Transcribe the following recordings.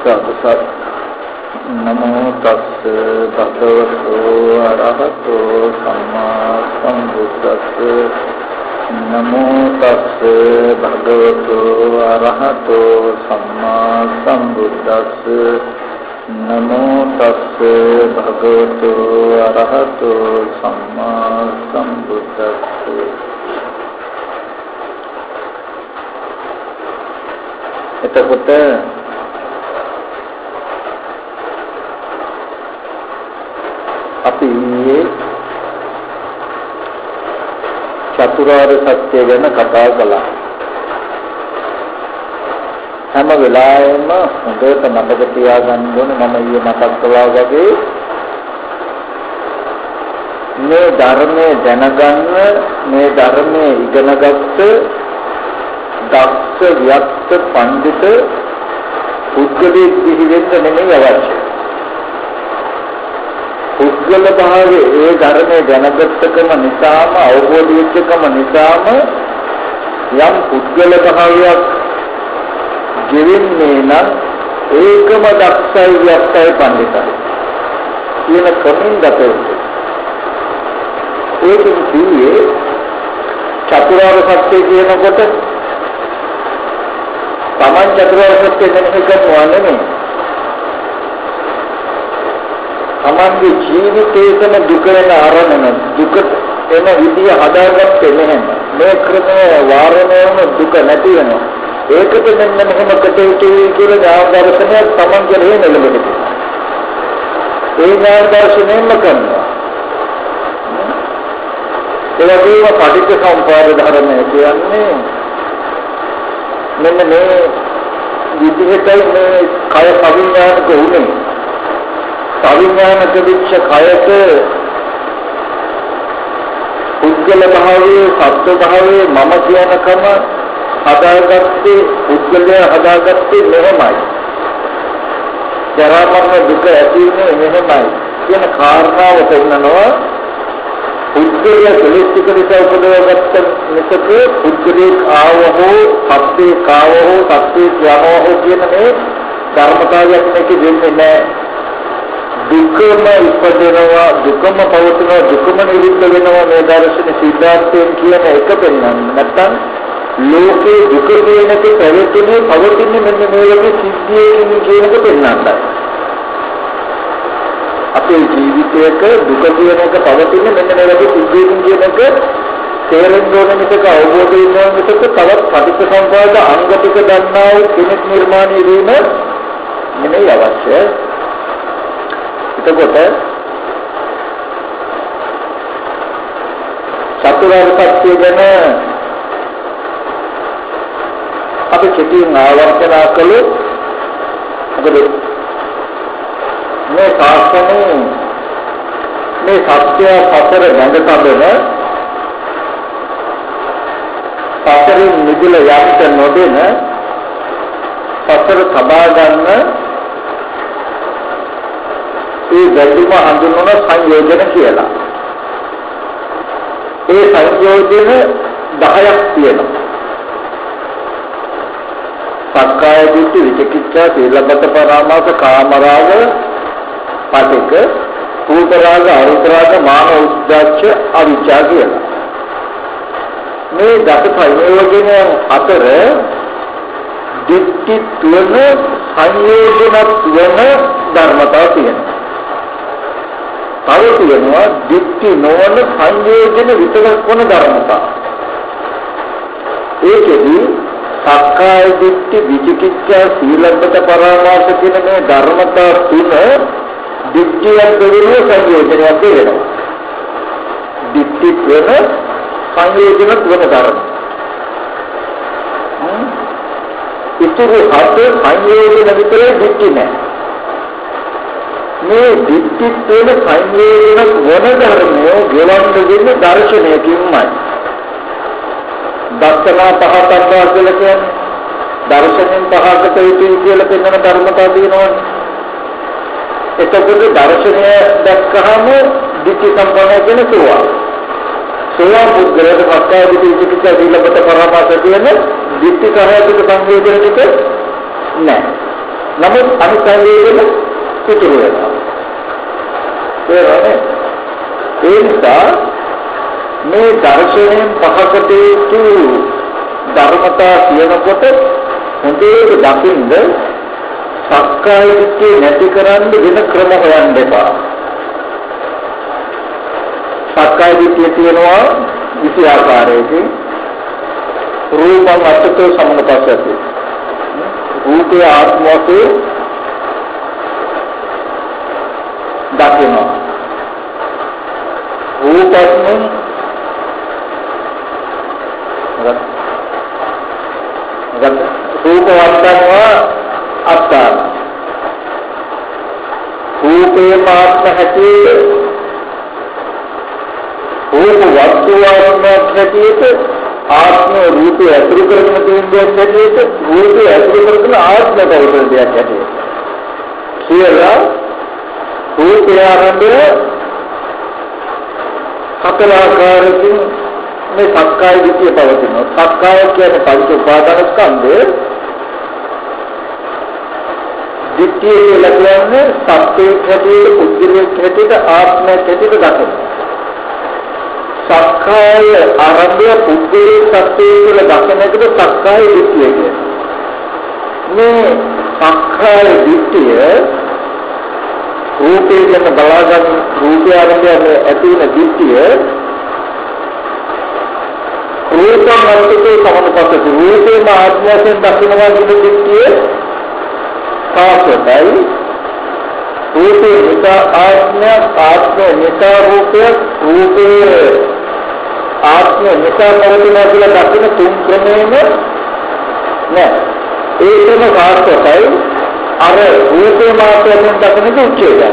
සත් නමෝ තස්ස භගවතු අරහතෝ සම්මා සම්බුද්දස්ස නමෝ තස්ස භගවතු අරහතෝ සම්මා සම්බුද්දස්ස නමෝ තස්ස භගවතු අරහතෝ සම්මා සම්බුද්දස්ස. එතකොට අපි චතුරාර්ය සත්‍ය ගැන කතා කළා. හැම වෙලාවෙම හොඳට මතක තියාගන්න ඕනේ මම ඊයේ මතක් කළා වගේ මේ ධර්මයේ දැනගන්න මේ ධර්මයේ ඉගෙනගත්ත දක්ෂ වික්ත පඬිත පුද්ගලෙක් දිවි වෙන්න නෙමෙයි අවශ්‍ය. පුද්ගල භාවයේ ඒ ධර්මයේ දැනගත්තකම නිසාම අවබෝධ වෙච්චකම නිසාම යම් පුද්ගල භාවයක් ගෙවෙන්නේ නම් ඒකම දක්ෂයි වික්තයි පඬිතයි කියන කමින් දතේ. ඒකෙන් කියේ චතුරාර්ය සත්‍ය කියනකොට තමන් චතුරාර්ය සත්‍ය මෙහෙය කරනවා නෙමෙයි. තමන්ගේ ජීවිතේකම දුක වෙන ආරම්භන දුක එන විදිය හදාගත්තේ නැහැ. මේ ක්‍රමයේ වාරණයම දුක නැති වෙනවා. ඒකට මෙන්න මෙහෙම කටයුතු කියලා ඥාන දර්ශනය තමන් කෙරෙහි නෙළඹෙනවා. ඒ ඥාන දර්ශනයෙන්ම කරනවා. ඒ වගේම පටිච්චසමුප්පාද ධර්මය කියන්නේ මෙන්න මේ විදිහටයි මේ කය අවිඥානික උනේ. අවිඥානික විච්ඡ කයට පුද්ගල භාවයේ සත්ව භාවයේ මම කියනකම හදාගත්තේ පුද්ගලයා හදාගත්තේ මෙහෙමයි. ජරා මරණ දුක ඇති වෙන්නේ මෙහෙමයි කියන කාරණාව පෙන්නනවා. පුද්ගලයා කෙලෙස්තික නිසා උපදවගත්ත මිසක පුද්ගලෙක් ආවහෝ සත්‍යේ කාවහෝ සත්‍යේ යමවහෝ කියන මේ ධර්මතාවයක් මේක දෙන්නේ නැහැ. දුකම ඉපදෙනවා දුකම පවතිනවා දුකම නිරුද්ධ වෙනවා මේ දර්ශන සිද්ධාර්ථයෙන් කියන එක පෙන්වන්නේ. නැත්තම් ලෝකේ දුක කියන එක පැවතුනේ පවතින්නේ මෙන්න මේ වගේ සිද්ධියකින් කියන එක පෙන්වන්නයි. අපේ ජීවිතයක දුක කියන එක පවතින්නේ මෙන්න මේ වගේ සිද්ධියකින් කියන එක තේරෙන්න ඕන මිසක අවබෝධ වෙනවා මිසක තවත් පටිච්චසමුප්පාද අංග ටික දන්නා වූ කෙනෙක් නිර්මාණය වීම නෙමෙයි අවශ්‍ය. එතකොට චතුරාර්ය සත්‍ය ගැන අපි කෙටියෙන් ආවර්තන කළොත් මොකද මේ ශාස්ත්‍රයේ මේ සත්‍ය සතර ගඳ තබන සතරේ නිදුල යන්ත නොදෙන සතර සබා ගන්න ඒ ගැටුම හඳුන්වන සංයෝජන කියලා. ඒ සංයෝජන 10ක් තියෙනවා. සක්කාය දිට්ඨි විචිකිච්ඡා සීලබ්බත පරාමාස කාමරාග පටික රූපරාග අරූපරාග මාන උද්දච්ච අවිචා කියලා. මේ දස සංයෝජන අතර දිට්ඨි තුන සංයෝජන තුන ධර්මතාව තියෙනවා. තව තියෙනවා දිට්ඨි නොවන සංයෝජන විතරක් වන ධර්මතාව. ඒකෙදි සක්කාය දිට්ඨි විචිකිච්ඡා සීලබ්බත පරාමාස කියන මේ ධර්මතා තුන දිට්ඨියක් දෙවිලෝ සංයෝජනයක් වෙනවා. දිට්ඨි තුන සංයෝජන තුන ධර්ම. ඉතුරු හත සංයෝජන විතරේ දිට්ඨි නැහැ. මේ දිට්ඨි තුන සංයෝජන වන ධර්මය ගෙවන්න දෙන්නේ දර්ශනයකින්මයි. දර්ශනා පහක් අත්දැක කියලා කියන්නේ දර්ශනෙන් පහකට යුතුයි කියලා පෙන්වන ධර්මතාව තියෙනවනේ. එතකොට දර්ශනය දැක්කහම දිට්ඨි සම්පන්න කියන සෝවාන්. සෝවාන් පුද්ගලයාට සක්කාය දිට්ඨි විචිකිච්ඡා සීලබ්බත පරාමාස කියන දිට්ඨි සහගත සංයෝජන ටික නැහැ. නමුත් අනිත් අයගෙන ඉතුරු වෙනවා. ඒ නිසා මේ දර්ශනයෙන් පහකට යුතු ධර්මතා කියනකොට හොඳට දකින්න සක්කාය දිට්ඨිය නැති කරන්න වෙන ක්‍රම හොයන්න එපා. සක්කාය දිට්ඨිය තියෙනවා විසි ආකාරයකින්. රූපං අත්තෝ සම්මුතස්සති. රූපේ ආත්ම වශයෙන් දකිනවා. රූපයෙන් රූපවන්තනවා අත්තාන. රූපේ ආත්ම හැටියේ රූප වස්තුවක්ම හැටියේ ආත්ම රූපය ඇතුළු කරගෙන තියෙන දෙයක් හැටියේ රූපය ඇතුළු කරගෙන ආත්ම බවට දෙයක් හැටියේ කියලා රූපය ආරම්භය හතර ආකාරකින් මේ සක්කාය දිට්ඨිය පවතිනවා. සක්කාය කියන්නේ පංච උපාදාන ස්කන්ධය. දිට්ඨිය කියලා කියන්නේ සත්‍යයේ හැටියට, පුද්ගලයේ හැටියට, ආත්මයේ හැටියට දකිනවා. සක්කාය ආරම්භය පුද්ගලයේ සත්‍යයේ කියලා දකින එකට සක්කාය දිට්ඨිය කියනවා. මේ සක්කාය දිට්ඨිය රූපේ කියන බලාගන්න රූපය ආරම්භය ඇති වෙන දිට්ඨිය රූපං අත්තෝ සමනුපස්සති. රූපේම ආත්මයෙන් දකිනවා කියන දිට්ඨිය සාසතයි. රූපේ නිසා ආත්මය, ආත්මය නිසා රූපය, රූපේ ආත්මය නිසා පවතිනවා කියලා දකින තුන් ක්‍රමයේම නෑ. ඒකම සාසතයි. අර රූපේ මාත්‍රයෙන් දකින උච්චේදයි.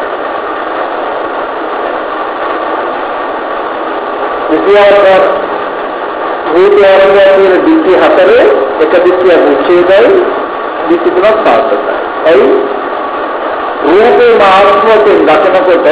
විද්‍යාව රූපය ආරම්භය කියන දිට්ඨිය හතරේ එක දිට්ඨිය උච්චේදයි, දිට්ඨි තුනක් සාර්ථකයි. එයි රූපේ මාත්‍රයෙන් දකිනකොට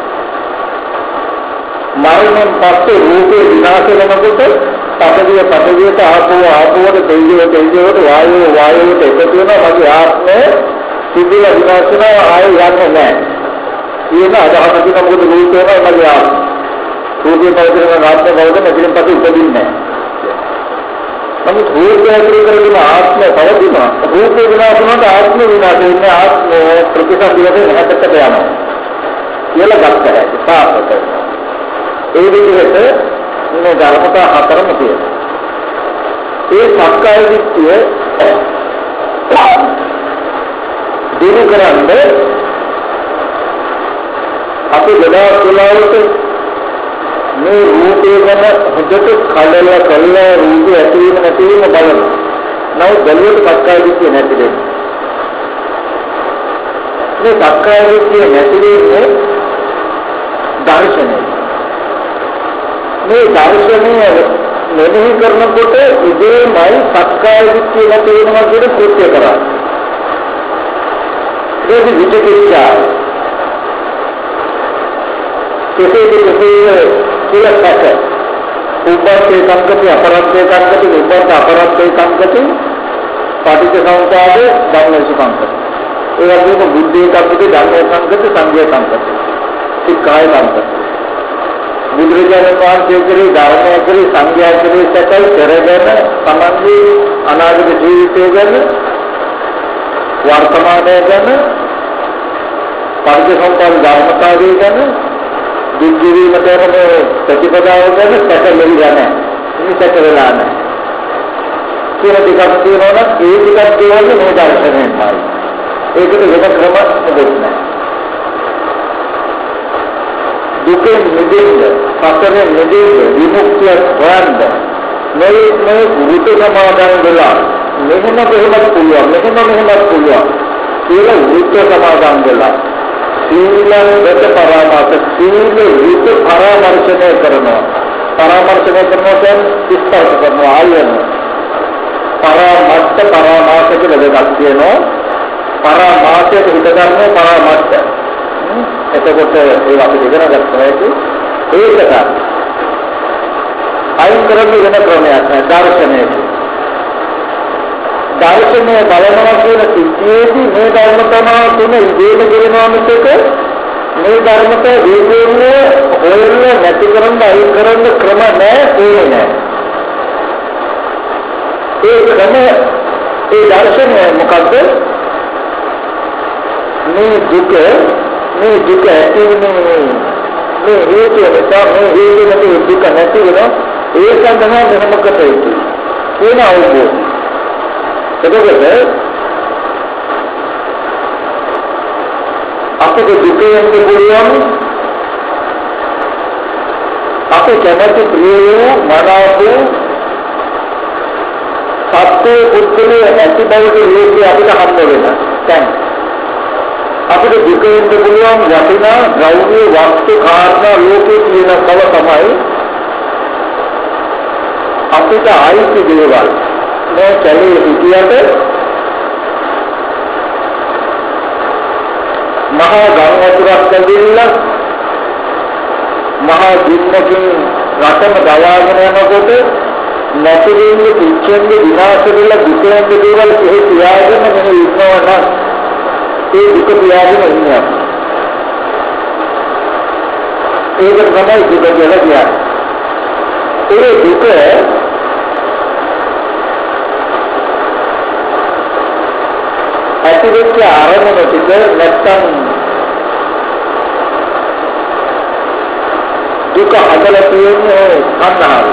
මරණයෙන් පස්සේ රූපේ විනාශ වෙනකොට පඨවියට ආපෝවට තේජයට වායුවට එකතු වෙනවා. මගේ ආත්මය සිදුව විනාශ වෙනවා, ආයෙ යන්නේ නැහැ කියන අදහසකින් මොකද රූපේ මගේ ආත්මය රූපේ පවතින ආත්මය බවට මෙතනින් පස්සේ උපදින්නේ නැහැ. නමුත් රූපය ඇතුළු කරගෙන ආත්මය පවතිනවා. රූපේ විනාශ වුණාට ආත්මය විනාශ වෙන්නේ, ආත්මය ප්‍රතිසන්දියට නැහැටට යනවා කියලා ගත්ත හැකි සාර්ථකයි. ඒ විදිහට මේ ධර්මතා හතරම තියෙනවා. ඒ සක්කාය දිට්ඨිය දිනු කරන්නේ අපි ගොඩාක් වෙලාවට මේ රූපේ ගැන හොඳට කලලා කරලා රූපේ ඇති වීම නැති වීම බලනවා. නමුත් බැලුවට සක්කාය දිට්ඨිය නැති වෙනවා. මේ සක්කාය දිට්ඨිය නැති වෙන්නේ දර්ශනය. මේ දර්ශනය මෙනෙහි කරනකොට ඉදීමයි සක්කාය දිට්ඨිය නැති වෙනවා කියන කෘත්‍ය කරන්නේ. ඒක විචිකිච්ඡාව. කෙසේ කියලා සැක. උපර්තේ සංකති අපරත්තේ සංකති උපර්ත අපරත්තේ සංකති පටිච්චසමුප්පාද ධම්මේශ සංකති. ඒ වගේම බුද්ධේ සංකති ධම්මේ සංකති සංඝේ සංකති. සික්ඛාය සංකති. බුදුරජාණන් වහන්සේ කෙරෙහි ධර්මයේ කෙරෙහි සංඝයා කෙරෙහි සැකයි කරගෙන තමන්ගේ අනාගත ජීවිතය ගැන වර්තමානය ගැන පටිච්චසමුප්පාද ධර්මතාවය ගැන දිග්ගීමට යන ප්‍රතිපදාව ගැන සැකලෙවි නැහැ. මේ සැක වෙලා නැහැ. කියලා ටිකක් තියෙනවා නම් ඒ ටිකක් කියන්නේ මේ දර්ශනයෙන් තමයි. ඒකට වෙන ක්‍රම නැහැ. දුකෙන් මිදෙන්න, සතරෙන් මිදෙන්න, විමුක්තිය හොයන්න මේ වෘත සමාදන් වෙලා මෙහෙම පුළුවන් කියලා වෘත සමාදන් වෙලා සීලං දත පරාමාස සීල විත පරාමර්ශනය කරනවා. පරාමර්ශනය කරනවා කියන්නේ ස්පර්ශ කරනවා ආයන. පරාමර්ශ පරාමාස කියලා දෙකක් තියෙනවා. පරාමාසයට හිත ගන්න පරාමර්ශ. එතකොට ඒ අපි ඉගෙන ගන්නවා ඒකට අයින් කරන්නේ වෙන ක්‍රමයක් නෑ දර්ශනයක. දර්ශනය බලනවා කියන සිද්ධියේදී මේ ධර්මතාව තුන ඉදීම කරනවා මිසක මේ ධර්මත වේදෝන්නේ හොයන්න නැති කරන්න අයින් කරන්න ක්‍රම නැහැ නෑ. ඒ ක්‍රම ඒ දර්ශනය මොකද්ද? මේ දුක ඇති වෙන්නේ මේ හේතු නිසා මේ හේතුවල දුක නැති වෙනවා. ඒ සඳහා මොනකට හේතු කියන අවබෝධය. එතකොට අපිට දුකෙන් පුළුවන් අපි කැමති ප්‍රිය මනාපු සත්‍ය පුද්ගලයේ ඇති බවට හේතු අපිට හම්බ වෙනවා. දැන් අපිට දුකෙන් පුළුවන් වටිනා ගෞරව වස්තු කාරණා ලෝකේ තියෙන බව තමයි අපිට ආයිති දේවල්. මේ කැලේ හිටියට මහා ගම් වතුරක් ඇවිල්ලා මහා දින්නකින් රටම දවාගෙන යනකොට නැතිවෙන්නේ පිච්චෙන්නේ විනාශ වෙලා දුකෙන් දේවල් එහෙ තියාගෙන මෙහෙ ඉන්නවා නම් ඒ දුක තියාගෙන ඉන්නවා. ඒක තමයි දුක කියලා කියන්නේ. ඒ දුක ඇතිවෙච්ච ආරම්භන ටික නැත්තම් දුක හදලා තියෙන්නේ සංහාව.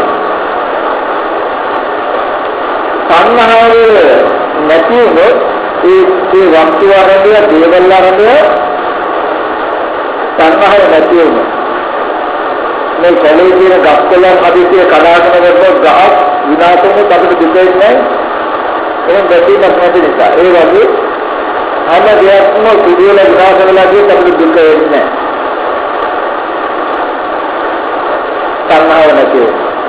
සංහාව නැති වුණොත් ඒ වස්තු ආරම්භය දේවල් ආරම්භය සංහාව නැති වුණොත් මේ කලේ කියන ගස්කොලන් හදිසිය කඩාගෙන ගත්තොත් ගහක් විනාශ වෙන අපිට දුකෙන්නේ නැහැ. එහෙනම් ගැටීමක් නැති නිසා ඒ වගේ හැම දෙයක්ම පිළිවෙල විනාශ වෙලා ගියත් අපිට දුක එන්නේ නැහැ. සංහාව නැති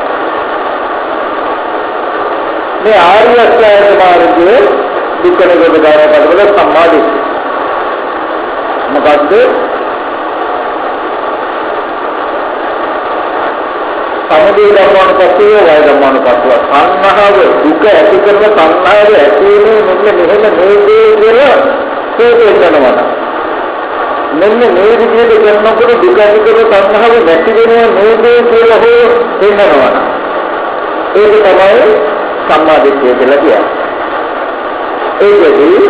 මේ ආර්ය අෂ්ටාංග මාර්ගයේ දුක නිරෝධ කරගන්න සම්මාදිට්ඨිය. මොකද්ද? සමුදය ධර්මානුපස්සීව වය ධර්මානුපස්සීව සංහාව දුක ඇති කරන සංහාව ඇති වෙන්නේ මෙන්න මෙහෙම නේදේ කියලා තේරෙනවා. මෙන්න මේ විදිහට කරනකොට දුක ඇති කරන සංහාව නැති වෙනවා නේදේ කියලා හෝ තේරෙනවා. ඒක තමයි සම්මාදිට්ඨිය කියලා කියන්නේ. ඒකදී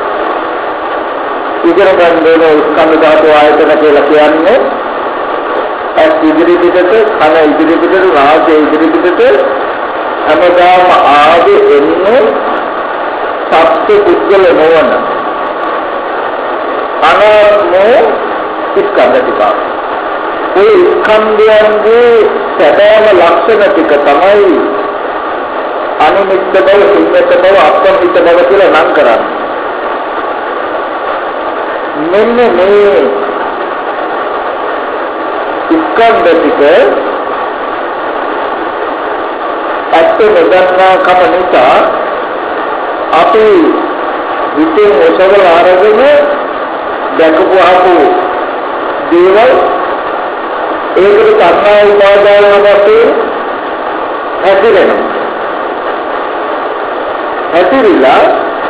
ඉගෙන ගන්න ඕන ස්කන්ධ ධාතු ආයතන කියලා කියන්නේ ඇස් ඉදිරි පිටට, කන ඉදිරි පිටට, නාසය ඉදිරි පිටට හැමදාම ආදී එන්නේ සත්‍ය පුද්ගල නොවන අනාත්ම ස්කන්ධ ටික. ඒ ස්කන්ධයන්ගේ සැබෑම ලක්ෂණ ටික තමයි අනිමිත්ත බව, සිඤ්ඤත බව, අප්‍රමිත බව කියලා නම් කරන්නේ. මෙන්න මේ ස්කන්ධ ටික ඇත්ත නොදන්නා කම නිසා අපි හිතේ ඔසවල ආරගෙන දැකපුවාපු දේවල් ඒකට කර්ණා උපාදාන වශයෙන් හැදිරෙනවා. හැදිරිලා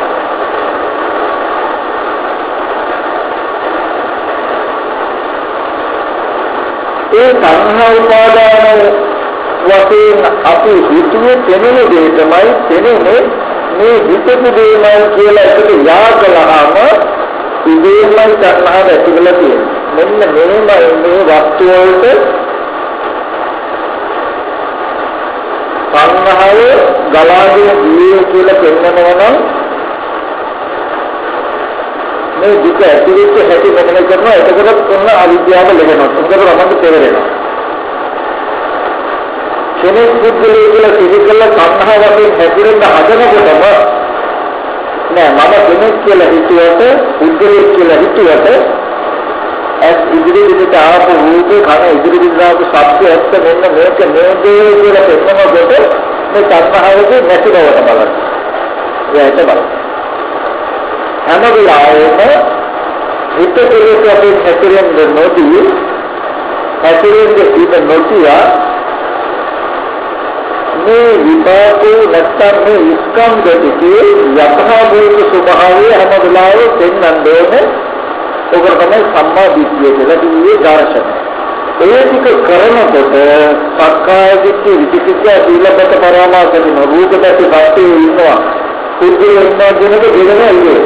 ඒ සංහා උපාදාන වශයෙන් අපි හිතුවේ තෙමෙන දේ තමයි තෙමෙන්නේ මේ හිතපු දේමයි කියලා එකට යා කළාම ඉදීමයි සංහාව ඇති වෙලා තියෙනවා. මෙන්න මේමයි මේ වස්තු වලට සංහාව ගලාගෙන ගියේ කියලා පෙන්නනවා නම් මේ දුක ඇති වෙච්ච හැටි මෙතන කරනවා. එතකොට ඔන්න අවිද්‍යාව ලැබෙනවා. මොකද රමන්න තේරෙනවා. කෙනෙක් පුද්ගලයෙක් කියලා සිහිකල සංහාව වශයෙන් හැදිරෙන්න හදනකොටම නෑ මම කෙනෙක් කියලා හිතුවට, පුද්ගලයෙක් කියලා හිතුවට ඇස් ඉදිරි පිටට ආපු රූපේ, කන ඉදිරි පිටට ආපු ශබ්ද ඇත්ත මෙන්න මේක නේදේ කියලා පෙන්නනකොට මේ සංහාවගේ නැති බවට බලන්න. ඒකට බලන්න. හැම වෙලාවෙම හිත කෙලෙස් අපේ හැසිරෙන්න නොදී හැසිරෙන්න ඉඳ නොතිය මේ විපාකෝ නැත්තම් මේ ස්කන්ධ දෙකේ යථාභූත ස්වභාවය හැම වෙලාවෙම පෙන්වන්නේ ඔබ තමයි සම්මා දිට්ඨිය කියලා කිව්වේ දර්ශනය. ඒ ටික කරනකොට සක්කාය දිට්ඨි විචිකිච්ඡා සීලබ්බත පරාමාස කියන රූප දැක්ක පැත්තේ ඉන්නවා. කුද්ධිය ඉන්නවා කියන එක දෙලම ඉන්නේ.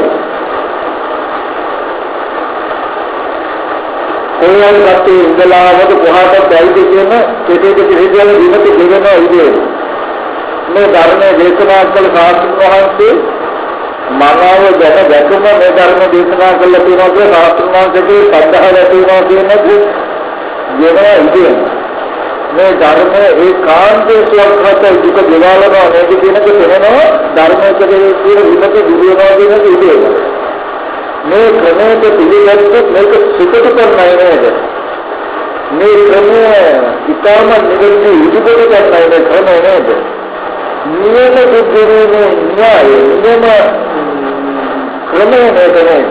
කොහොමද පැත්තේ ඉඳලාවද කොහාටද බැයිද කියන කෙටේට පිළිදෙන දිනක දෙවෙනවා ඉන්නේ. මේ ධර්මයේ දේශනා කළ සාස්ත්‍ර වහන්සේ මනාව දැකම මේ ධර්ම දේශනා කළා කියනවා කියලා සාස්ත්‍ර වහන්සේගේ සද්ධාව ඇතිවෙනවා කියන්නේ ජීවන ඉදිරිය මේ ධර්මයේ ඒකාන්තයේ ස්වකත දුක දෙවාලනවා නේද කියන එක තේරෙනවා ධර්මයේ කියන විපත දුරනවා කියන එක ඉදිරිය මේ ක්‍රමයේ පිළිගත්තොත් මේක සුඛට කරන්නයි නේද මේ ක්‍රමය ඉතාම නිරන්තර ඉදිරියට කරන්නයි මේ ක්‍රමය නේද නියම බුද්ධිනේ න්‍යාය නියම ක්‍රමය නේද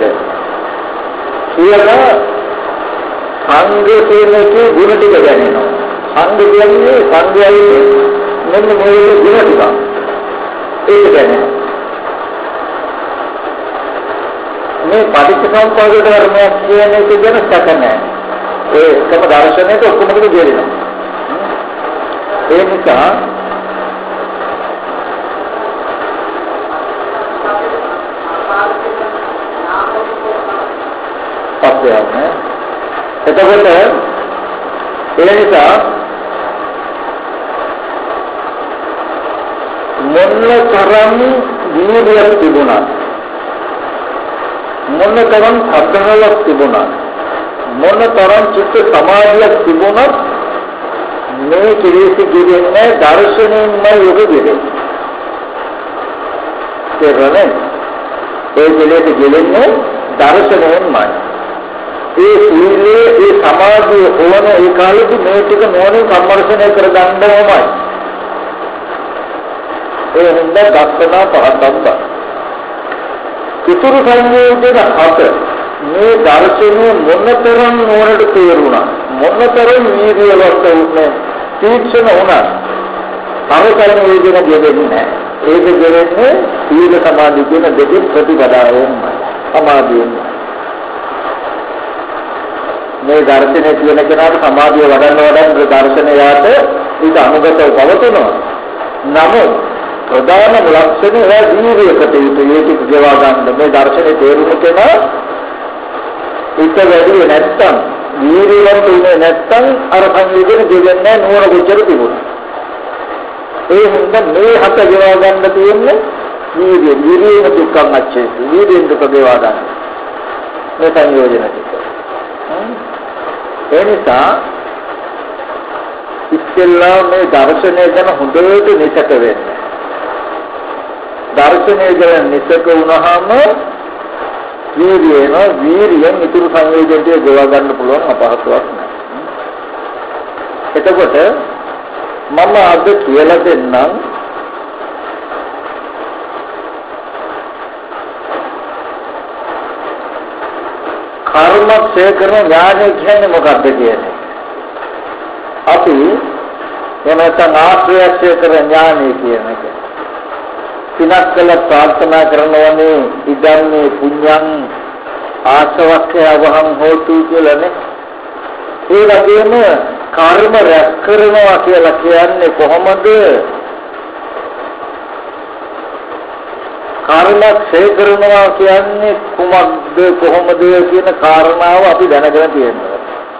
කියලා සංඝයේ ගුණ ටික දැනෙනවා. සංඝ කියන්නේ සංඝයයි මෙන්න මේ ගුණ ටික. ඒක දැනෙනවා. මේ පටිච්චසමුප්පාද ධර්මයක් කියන එක ගැන සැක නැහැ. ඒ එකම දර්ශනයට ඔක්කොම ටික දෙලිනවා. ඒ නිසා පස්සේ එතකොට ඒ නිසා මොනතරම් වීර්යයක් තිබුණා මොනතරම් සද්ධාවක් තිබුණා මොනතරම් චිත්ත සමාධියක් තිබුණා මේ කිරිසි ගිරෙන්නේ දර්ශනයෙන්ම යොග ගිරෙන්නේ ඒ කිරිසි ගිරෙන්නේ දර්ශනයෙන්මයි ඒ සීලයේ ඒ සමාධිය ඕන ඒ කාලෙදි මේ ටික නෝනින් සම්මර්ෂණය කරගන්නවමයි. ඒ හින්දා දක්ෂනා පහතම්බ. ඉතුරු සංයෝජන හත මේ දර්ශනය මොනතරම් නෝනට තේරුණා මොනතරම් වීර්යවත් වුණේ තීක්ෂණ වුණා. අරතරම් වේදන දෙන්නේ නැහැ. ඒක දෙන්නේ සීල සමාධි කියන දෙකේ ප්‍රතිපදාවෙන්මයි. සමාධියෙන්මයි. මේ දර්ශනය කියන කෙනාට සමාධිය වඩන්න දර්ශනයට ඊට අනුගතව පවතිනවා. නමුත් ප්‍රධාන ලක්ෂණය වීර්යයකට ඒක ජීවා ගන්න මේ දර්ශනේ තේරුම කෙනා ඊට වැඩි නැත්තම් වීර්යවත් වෙන්නේ නැත්තම් අර සංයෝජන දෙන්නේ නෝන ගොචර තිබුණා. ඒ හින්දා මේ හත ජීවා ගන්න තියෙන්නේ වීර්යයෙන් දුක්ඛං අච්චේ වීර්යෙන් දුක ජීවා ගන්න මේ සංයෝජන ටික. ඒ නිසා ඉස්සෙල්ලා මේ දර්ශනය ගැන හොඳට නිසක වෙන්න. දර්ශනය ගැන නිසක වුණාම වීර්යයෙන් ඉතුරු සංයෝජනට ගොවා ගන්න පුළුවන් අපහසුයක් නැහැ. එතකොට මම අද කියලා දෙන්නම් කර්මක්ෂය කරන ඥානය කියන්නේ මොකක්ද කියන්නේ? අපි එනතන ආශ්‍රයක්ෂය කරන ඥානය කියන එක. සිනක් කළ ප්‍රාර්ථනා කරනවනේ ඉදන්නේ පුඤ්ඤං ආසවක්ඛය වහං හෝතු කියලානේ. ඒ වගේම කර්ම රැස් කරනවා කියලා කියන්නේ කොහොමද? කර්මක්ෂය කරනවා කියන්නේ කුමක්ද කොහොමද කියන කාරණාව අපි දැනගෙන තියෙනවා.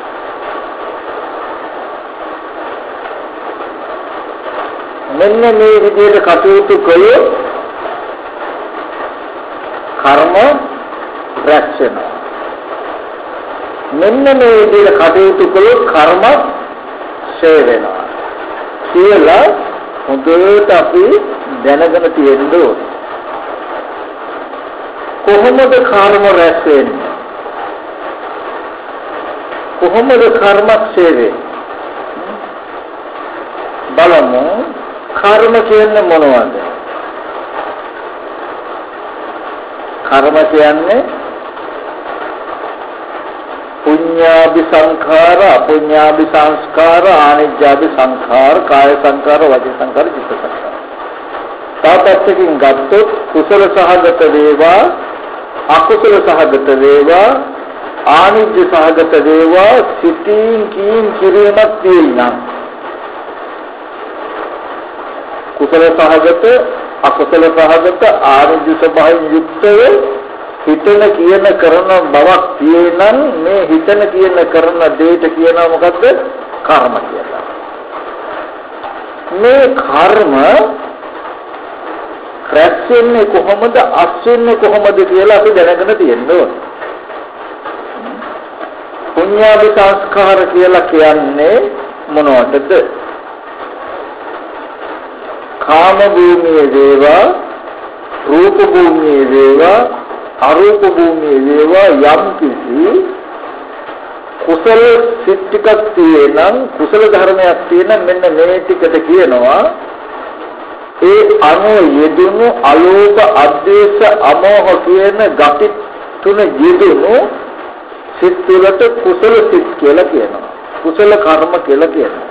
මෙන්න මේ විදිහට කටයුතු කළොත් කර්ම රැස් වෙනවා. මෙන්න මේ විදිහට කටයුතු කළොත් කර්ම ක්ෂය වෙනවා කියලා හොඳට අපි දැනගෙන තියෙන්න ඕනේ. කොහොමද කර්ම රැස් වෙන්නේ? කොහොමද කර්ම ක්ෂය වෙන්නේ? බලමු. කර්ම කියන්නේ මොනවද? කර්ම කියන්නේ පුඤ්ඤාභි සංඛාර, අපුඤ්ඤාභි සංස්කාර, ආනිජ්ජාභි සංඛාර, කාය සංඛාර, වචී සංඛාර, චිත්ත සංඛාර. තාපත්තකින් ගත්තොත් කුසල සහගත වේවා, අකුසල සහගත වේවා, ආනිජ්ජ සහගත වේවා, සිතින් කීම් කිරීමක් තියෙනවා. කුසල සහගත, අකුසල සහගත, ආනිජ්ජ ස්වභාවයෙන් යුක්තව හිතන කියන කරන බවක් තියෙනනම් මේ හිතන කියන කරන දෙයට කියනවා මොකද්ද? කර්ම කියලා. මේ කර්ම රැස් වෙන්නේ කොහොමද, අස් වෙන්නේ කොහොමද කියලා අපි දැනගෙන තියෙන්න ඕන. පුඤ්ඤාභි සංස්කාර කියලා කියන්නේ මොනවටද? කාම භූමියේ වේවා, රූප භූමියේ වේවා, අරූප භූමියේ වේවා යම් කිසි කුසල සිත් ටිකක් තියෙනම්, කුසල ධර්මයක් තියෙනම් මෙන්න මේ ටිකට කියනවා ඒ අනුව යෙදුණු අලෝභ, අද්වේෂ, අමෝහ කියන ගති තුන යෙදුණු සිත් වලට කුසල සිත් කියලා කියනවා. කුසල කර්ම කියලා කියනවා.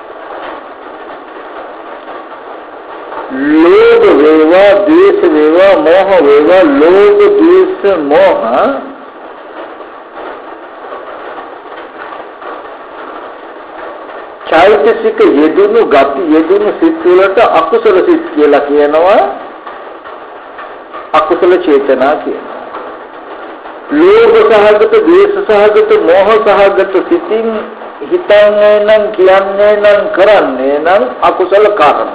ලෝභ වේවා, ද්වේෂ වේවා, මෝහ වේවා, ලෝභ, ද්වේෂ, මෝහ චෛතසික යෙදුණු ගති යෙදුණු සිත් වලට අකුසල සිත් කියලා කියනවා. අකුසල චේතනා කියනවා. ලෝභ සහගත, ද්වේෂ සහගත, මෝහ සහගත සිතින් හිතන්නේ නම්, කියන්නේ නම්, කරන්නේ නම් අකුසල කර්ම.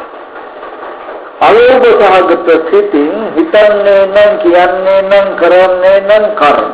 අලෝභ සහගත සිතින් හිතන්නේ නම්, කියන්නේ නම්, කරන්නේ නම් කර්ම.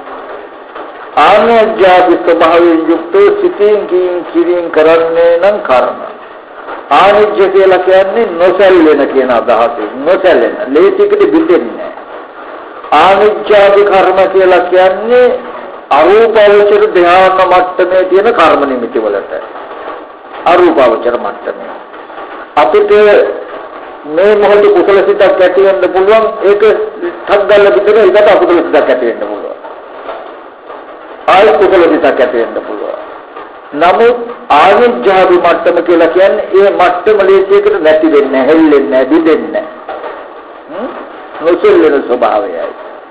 ආනිජ්ජාභි ස්වභාවයෙන් යුක්ත සිතින් කිරින් කරන්නේ නම් කර්ම. ආනිජ්ජ කියලා කියන්නේ නොසැලෙන කියන අදහසින්. නොසැලෙන, ලේසියකට බිඳෙන්නේ නැහැ. ආනිජ්ජාභි කර්ම කියලා කියන්නේ අරූපාවචර ධ්‍යාන මට්ටමේ තියෙන කර්ම නිමිති වලට. අරූපාවචර මට්ටමේ අපිට මේ මොහොතේ කුසල සිතක් ඇති වෙන්න පුළුවන්. ඒක 탁ගල්ල විතර ඒකට අකුසල සිතක් ඇති වෙන්න පුළුවන්. ආයි කුසල සිතක් ඇති වෙන්න පුළුවන්. නමුත් ආනිජ්ජාභි මට්ටම කියලා කියන්නේ ඒ මට්ටම ලේසියකට නැති වෙන්නේ, හැල්ලෙන්නේ නැහැ, බිඳෙන්නේ නැහැ. නොසෙල්ලෙන ස්වභාවයයි.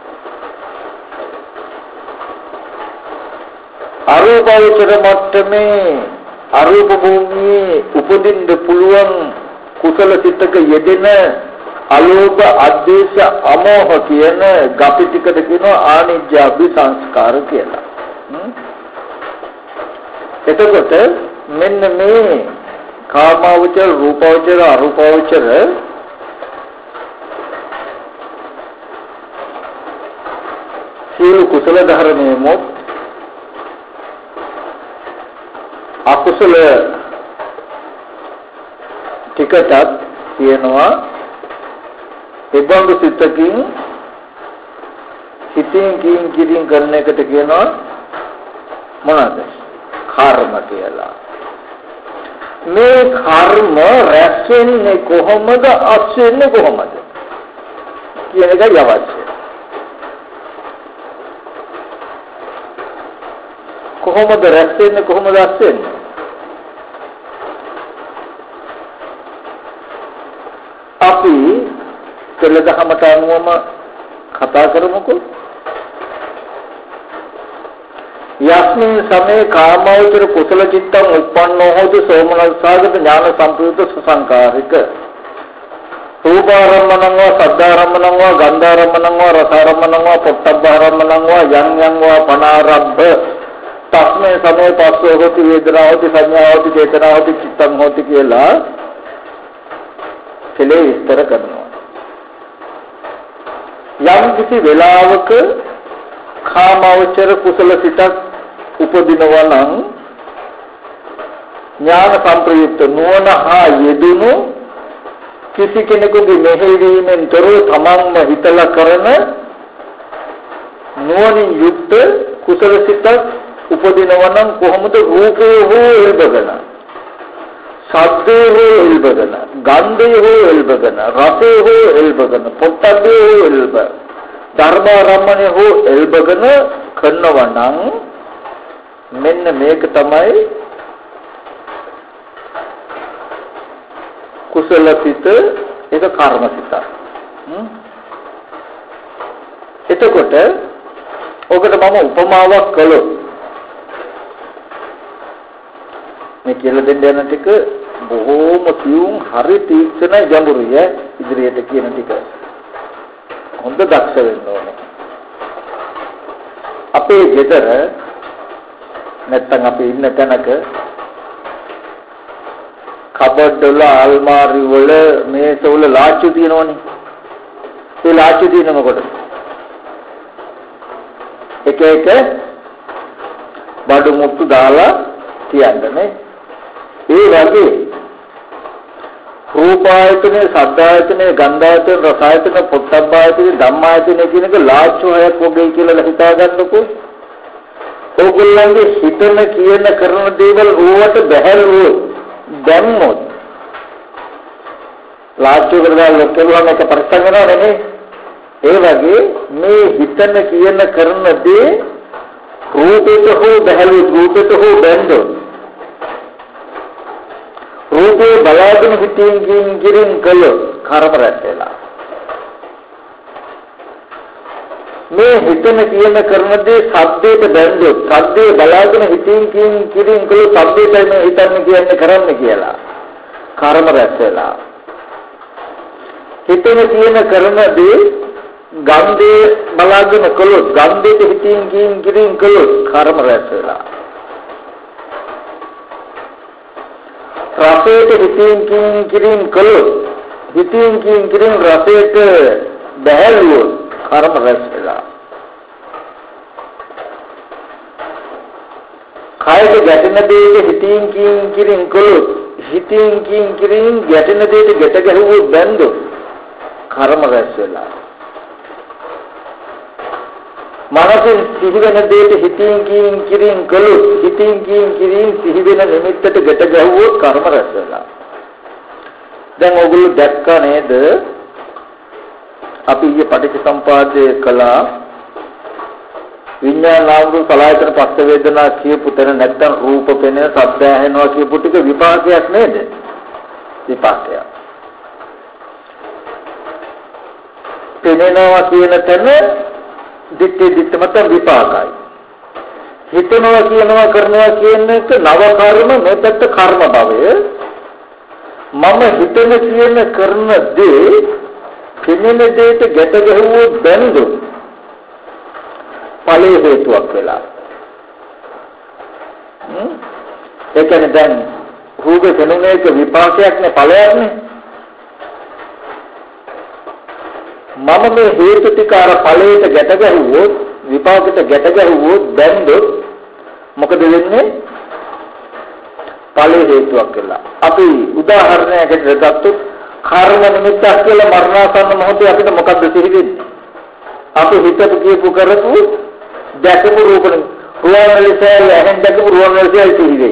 අරූපාවචර මට්ටමේ අරූප භූමියේ උපදින්න පුළුවන් කුසල සිතක යෙදෙන අලෝභ, අද්වේෂ, අමෝහ කියන ගති ටිකට කියනවා ආනිජ්ජාභි සංස්කාර කියලා. එතකොට මෙන්න මේ කාමාවචර, රූපාවචර, අරූපාවචර සියලු කුසල ධර්මයේම අකුසල ටිකටත් කියනවා එබඳු සිතකින් හිතින් කිරින් කරන එකට කියනවා මොනවාද? කර්ම කියලා. මේ කර්ම රැස් වෙන්නේ කොහොමද, අස් වෙන්නේ කොහොමද කියන එකයි අවශ්‍ය. කොහොමද රැස් වෙන්නේ, කොහොමද අස් වෙන්නේ? අපි කෙලදහමට අනුවම කතා කරමුකෝ. යස්මින් සමේ කාමෝචර කුසල චිත්තං උප්පන්නෝ හෝති සෝමනස්සාගත ඥාන සම්ප්‍රයුක්ත සසංකාරික රූපාරම්මණං වා සද්ධාරම්මණං වා ගන්ධාරම්මණං වා රසාරම්මණං වා පොට්ටබ්බාරම්මණං වා යං වා පනාරබ්බ තස්මේ සමේ පස්සෝ හෝති වේදනා හෝති සංඥා හෝති චේතනා හෝති චිත්තං හෝති කියලා කෙලෙ විස්තර කරනවා. යම් කිසි වෙලාවක කාමාවචර කුසල සිතක් උපදිනවා නම් ඥාන සම්ප්‍රයුක්ත නුවණ හා යෙදුණු කිසි කෙනෙකුගේ මෙහෙයවීමෙන් තොරව තමන්ම හිතලා කරන නුවණින් යුක්ත කුසල සිතක් උපදිනවා නම් කොහොමද? රූපේ හෝ එල්බගෙන, සද්දේ හෝ එල්බගෙන, ගන්ධේ හෝ එල්බගෙන, රසේ හෝ එල්බගෙන, පොට්ටබ්බේ හෝ එල්බගෙන, ධර්මාරම්මණය හෝ එල්බගෙන කරනවා නම් මෙන්න මේක තමයි කුසල සිත, ඒක කර්ම සිත. එතකොට ඔකට මම උපමාවක් කළොත් මේ කියලා දෙන්න යන ටික බොහෝම සියුම්, හරි තීක්ෂණ, ගැඹුරුයි. ඉදිරියට කියන ටික හොඳ දක්ෂ වෙන්න ඕනේ. අපේ ගෙදර නැත්තම් අපි ඉන්න තැනක කබඩ් වල, අල්මාරි වල, මේස වල ලාච්චු තියෙනවනේ. ඒ ලාච්චු තියෙන මොකටද? එක එක බඩු මුට්ටු දාලා තියන්නේ. ඒ වගේ රූපායතනේ, සද්දායතනේ, ගන්ධායතනේ, රසායතනේ, පොට්ටබ්බායතනේ, ධම්මායතනේ කියන එක ලාච්චු හයක් වගේ කියලා හිතා ගන්නකො. ඕගොල්ලන්ගේ හිතන කියන කරන දේවල් ඕවට බැහැරුවොත් දැම්මොත් ලාච්චු කරලා ලොක්කෙවම එක පරිස්සම් වෙනව නෙමෙයි. ඒ වගේ මේ හිතන කියන කරන දේ රූපයට හෝ බැහැරුවොත්, රූපයට හෝ බැඳොත්, රූපේ බලාගෙන හිතින් කිරින් කළොත් කර්ම රැස් වෙලා. මේ හිතන කියන කරන දේ සද්දයට බැඳොත්, සද්දේ බලාගෙන හිතින් කිරින් කළොත් සද්දේටයි මේ හිතන්නේ කියන්නේ කරන්නේ කියලා කර්ම රැස් වෙලා. හිතන කියන කරන දේ ගන්ධේ බලාගෙන කළොත්, ගන්ධයට හිතින් කිරින් කළොත් කර්ම රැස් වෙලා. රසයට හිතින් කිරින් කළොත්, හිතින් කිරින් රසයට බැහැළුවොත් කර්ම රැස් වෙලා. කායක ගැටෙන දෙයක හිතින් කිරින් කළොත්, හිතින් කිරින් ගැටෙන දෙයට ගැට ගැහුවොත් බැඳොත් කර්ම රැස් වෙලා. මනසෙන් සිහිවෙන දෙයට හිතින් කිරින් කළොත්, හිතින් කිරින් සිහිවෙන නිමිත්තට ගැට ගැහුවොත් කර්ම රැස් වෙලා. දැන් ඔයගොල්ලෝ දැක්කා නේද? අපි ඊයේ පටිච්චසමුප්පාදයේ කළා විඤ්ඤාණාවු සලආයතන පස්ස වේදනා කියපු තැන නැත්තම් රූප පෙනෙන, ශබ්ද ඇහෙනවා කියපු ටික විපාකයක් නේද? විපාකයක්. පෙනෙනවා කියන තැන දිට්ඨි මත විපාකයි. හිතනවා කියනවා කරනවා කියන එක නව කර්ම, මෙතත් කර්ම භවය. මම හිතන කියන කරන දේ කෙනෙන දෙයට ගැට ගැහුවොත් බැඳුත් ඵලයේ හේතුවක් වෙලා. ඒ කියන්නේ දැන් රූපේ කෙනෙනේක විපාකයක් නේ, ඵලයක් නේ. මම මේ හේතු ටික අර ඵලයට ගැට ගැහුවොත්, විපාකයට ගැට ගැහුවොත් බැඳුත් මොකද වෙන්නේ? ඵලයේ හේතුවක් වෙලා. අපි උදාහරණයකට ගත්තොත් කර්ම නිමිත්තක් කියලා මරණාසන්න මොහොතේ අපිට මොකක්ද සිහි වෙන්නේ? අපි හිතපු කියපු කරපු දැකපු රූපණ රුවන්වැලිසෑය ඇහෙන් දැකපු රුවන්වැලිසෑය සිහි වෙයි.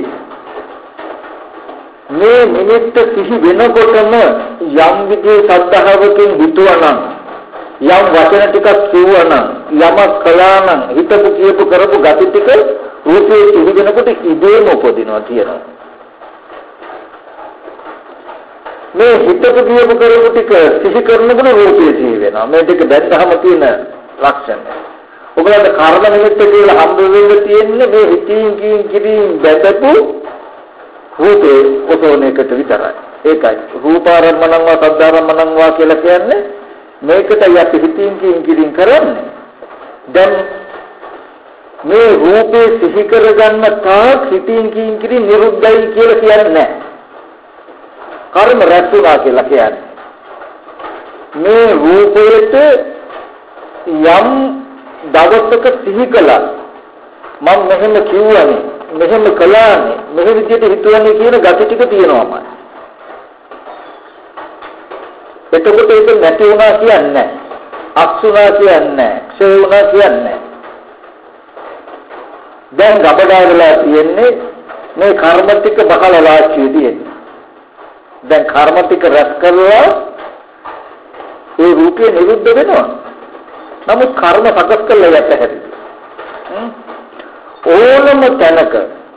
මේ නිමිත්ත සිහි වෙනකොටම යම් විදිහේ සද්ධාවකින් හිතුවනම්, යම් වචන ටිකක් කියවනම්, යමක් කළානම්, හිතපු කියපු කරපු gati ටික රූපේ සිහි වෙනකොට ඉබේම උපදිනවා කියනවා. මේ හිතට කියපු කරපු ටික සිහි කරනකොට රූපය සිහි වෙනවා. මේ ටික දැක්කහම තියෙන ලක්ෂණය. ඔයගොල්ලන්ට කර්ම නිමිත්ත කියලා හම්බ වෙන්න තියෙන්නේ මේ හිතින් කිරින් බැඳපු රූපේ ඔතෝන එකට විතරයි. ඒකයි රූපාරම්මණං වා සද්ධාරම්මණං වා කියලා කියන්නේ මේකටයි අපි හිතින් කිරින් කරන්නේ. දැන් මේ රූපේ සිහි කරගන්න තාක් හිතින් කිරින් නිරුද්ධයි කියලා කියන්නේ නැහැ. කර්ම රැස් වුණා කියලා කියන්නේ මේ රූපයට යම් දවසක සිහි කළා, මම මෙහෙම කිව්වනේ, මෙහෙම කළානේ, මෙහෙ විදිහට හිතුවනේ කියන gati ටික තියෙනවාමයි. එතකොට ඒක නැති වුණා කියන්නේ නැහැ, අක්ෂුණා කියන්නේ නැහැ, ක්ෂය වුණා කියන්නේ නැහැ. දැන් ගබඩා වෙලා තියෙන්නේ මේ කර්ම ටික බහලලා තියෙන්නේ. දැන් කර්ම ටික රැස් කරලා ඒ රූපේ නිරුද්ධ වෙනවා. නමුත් කර්ම සකස් කරලා යත හැටි. ඕනම තැනක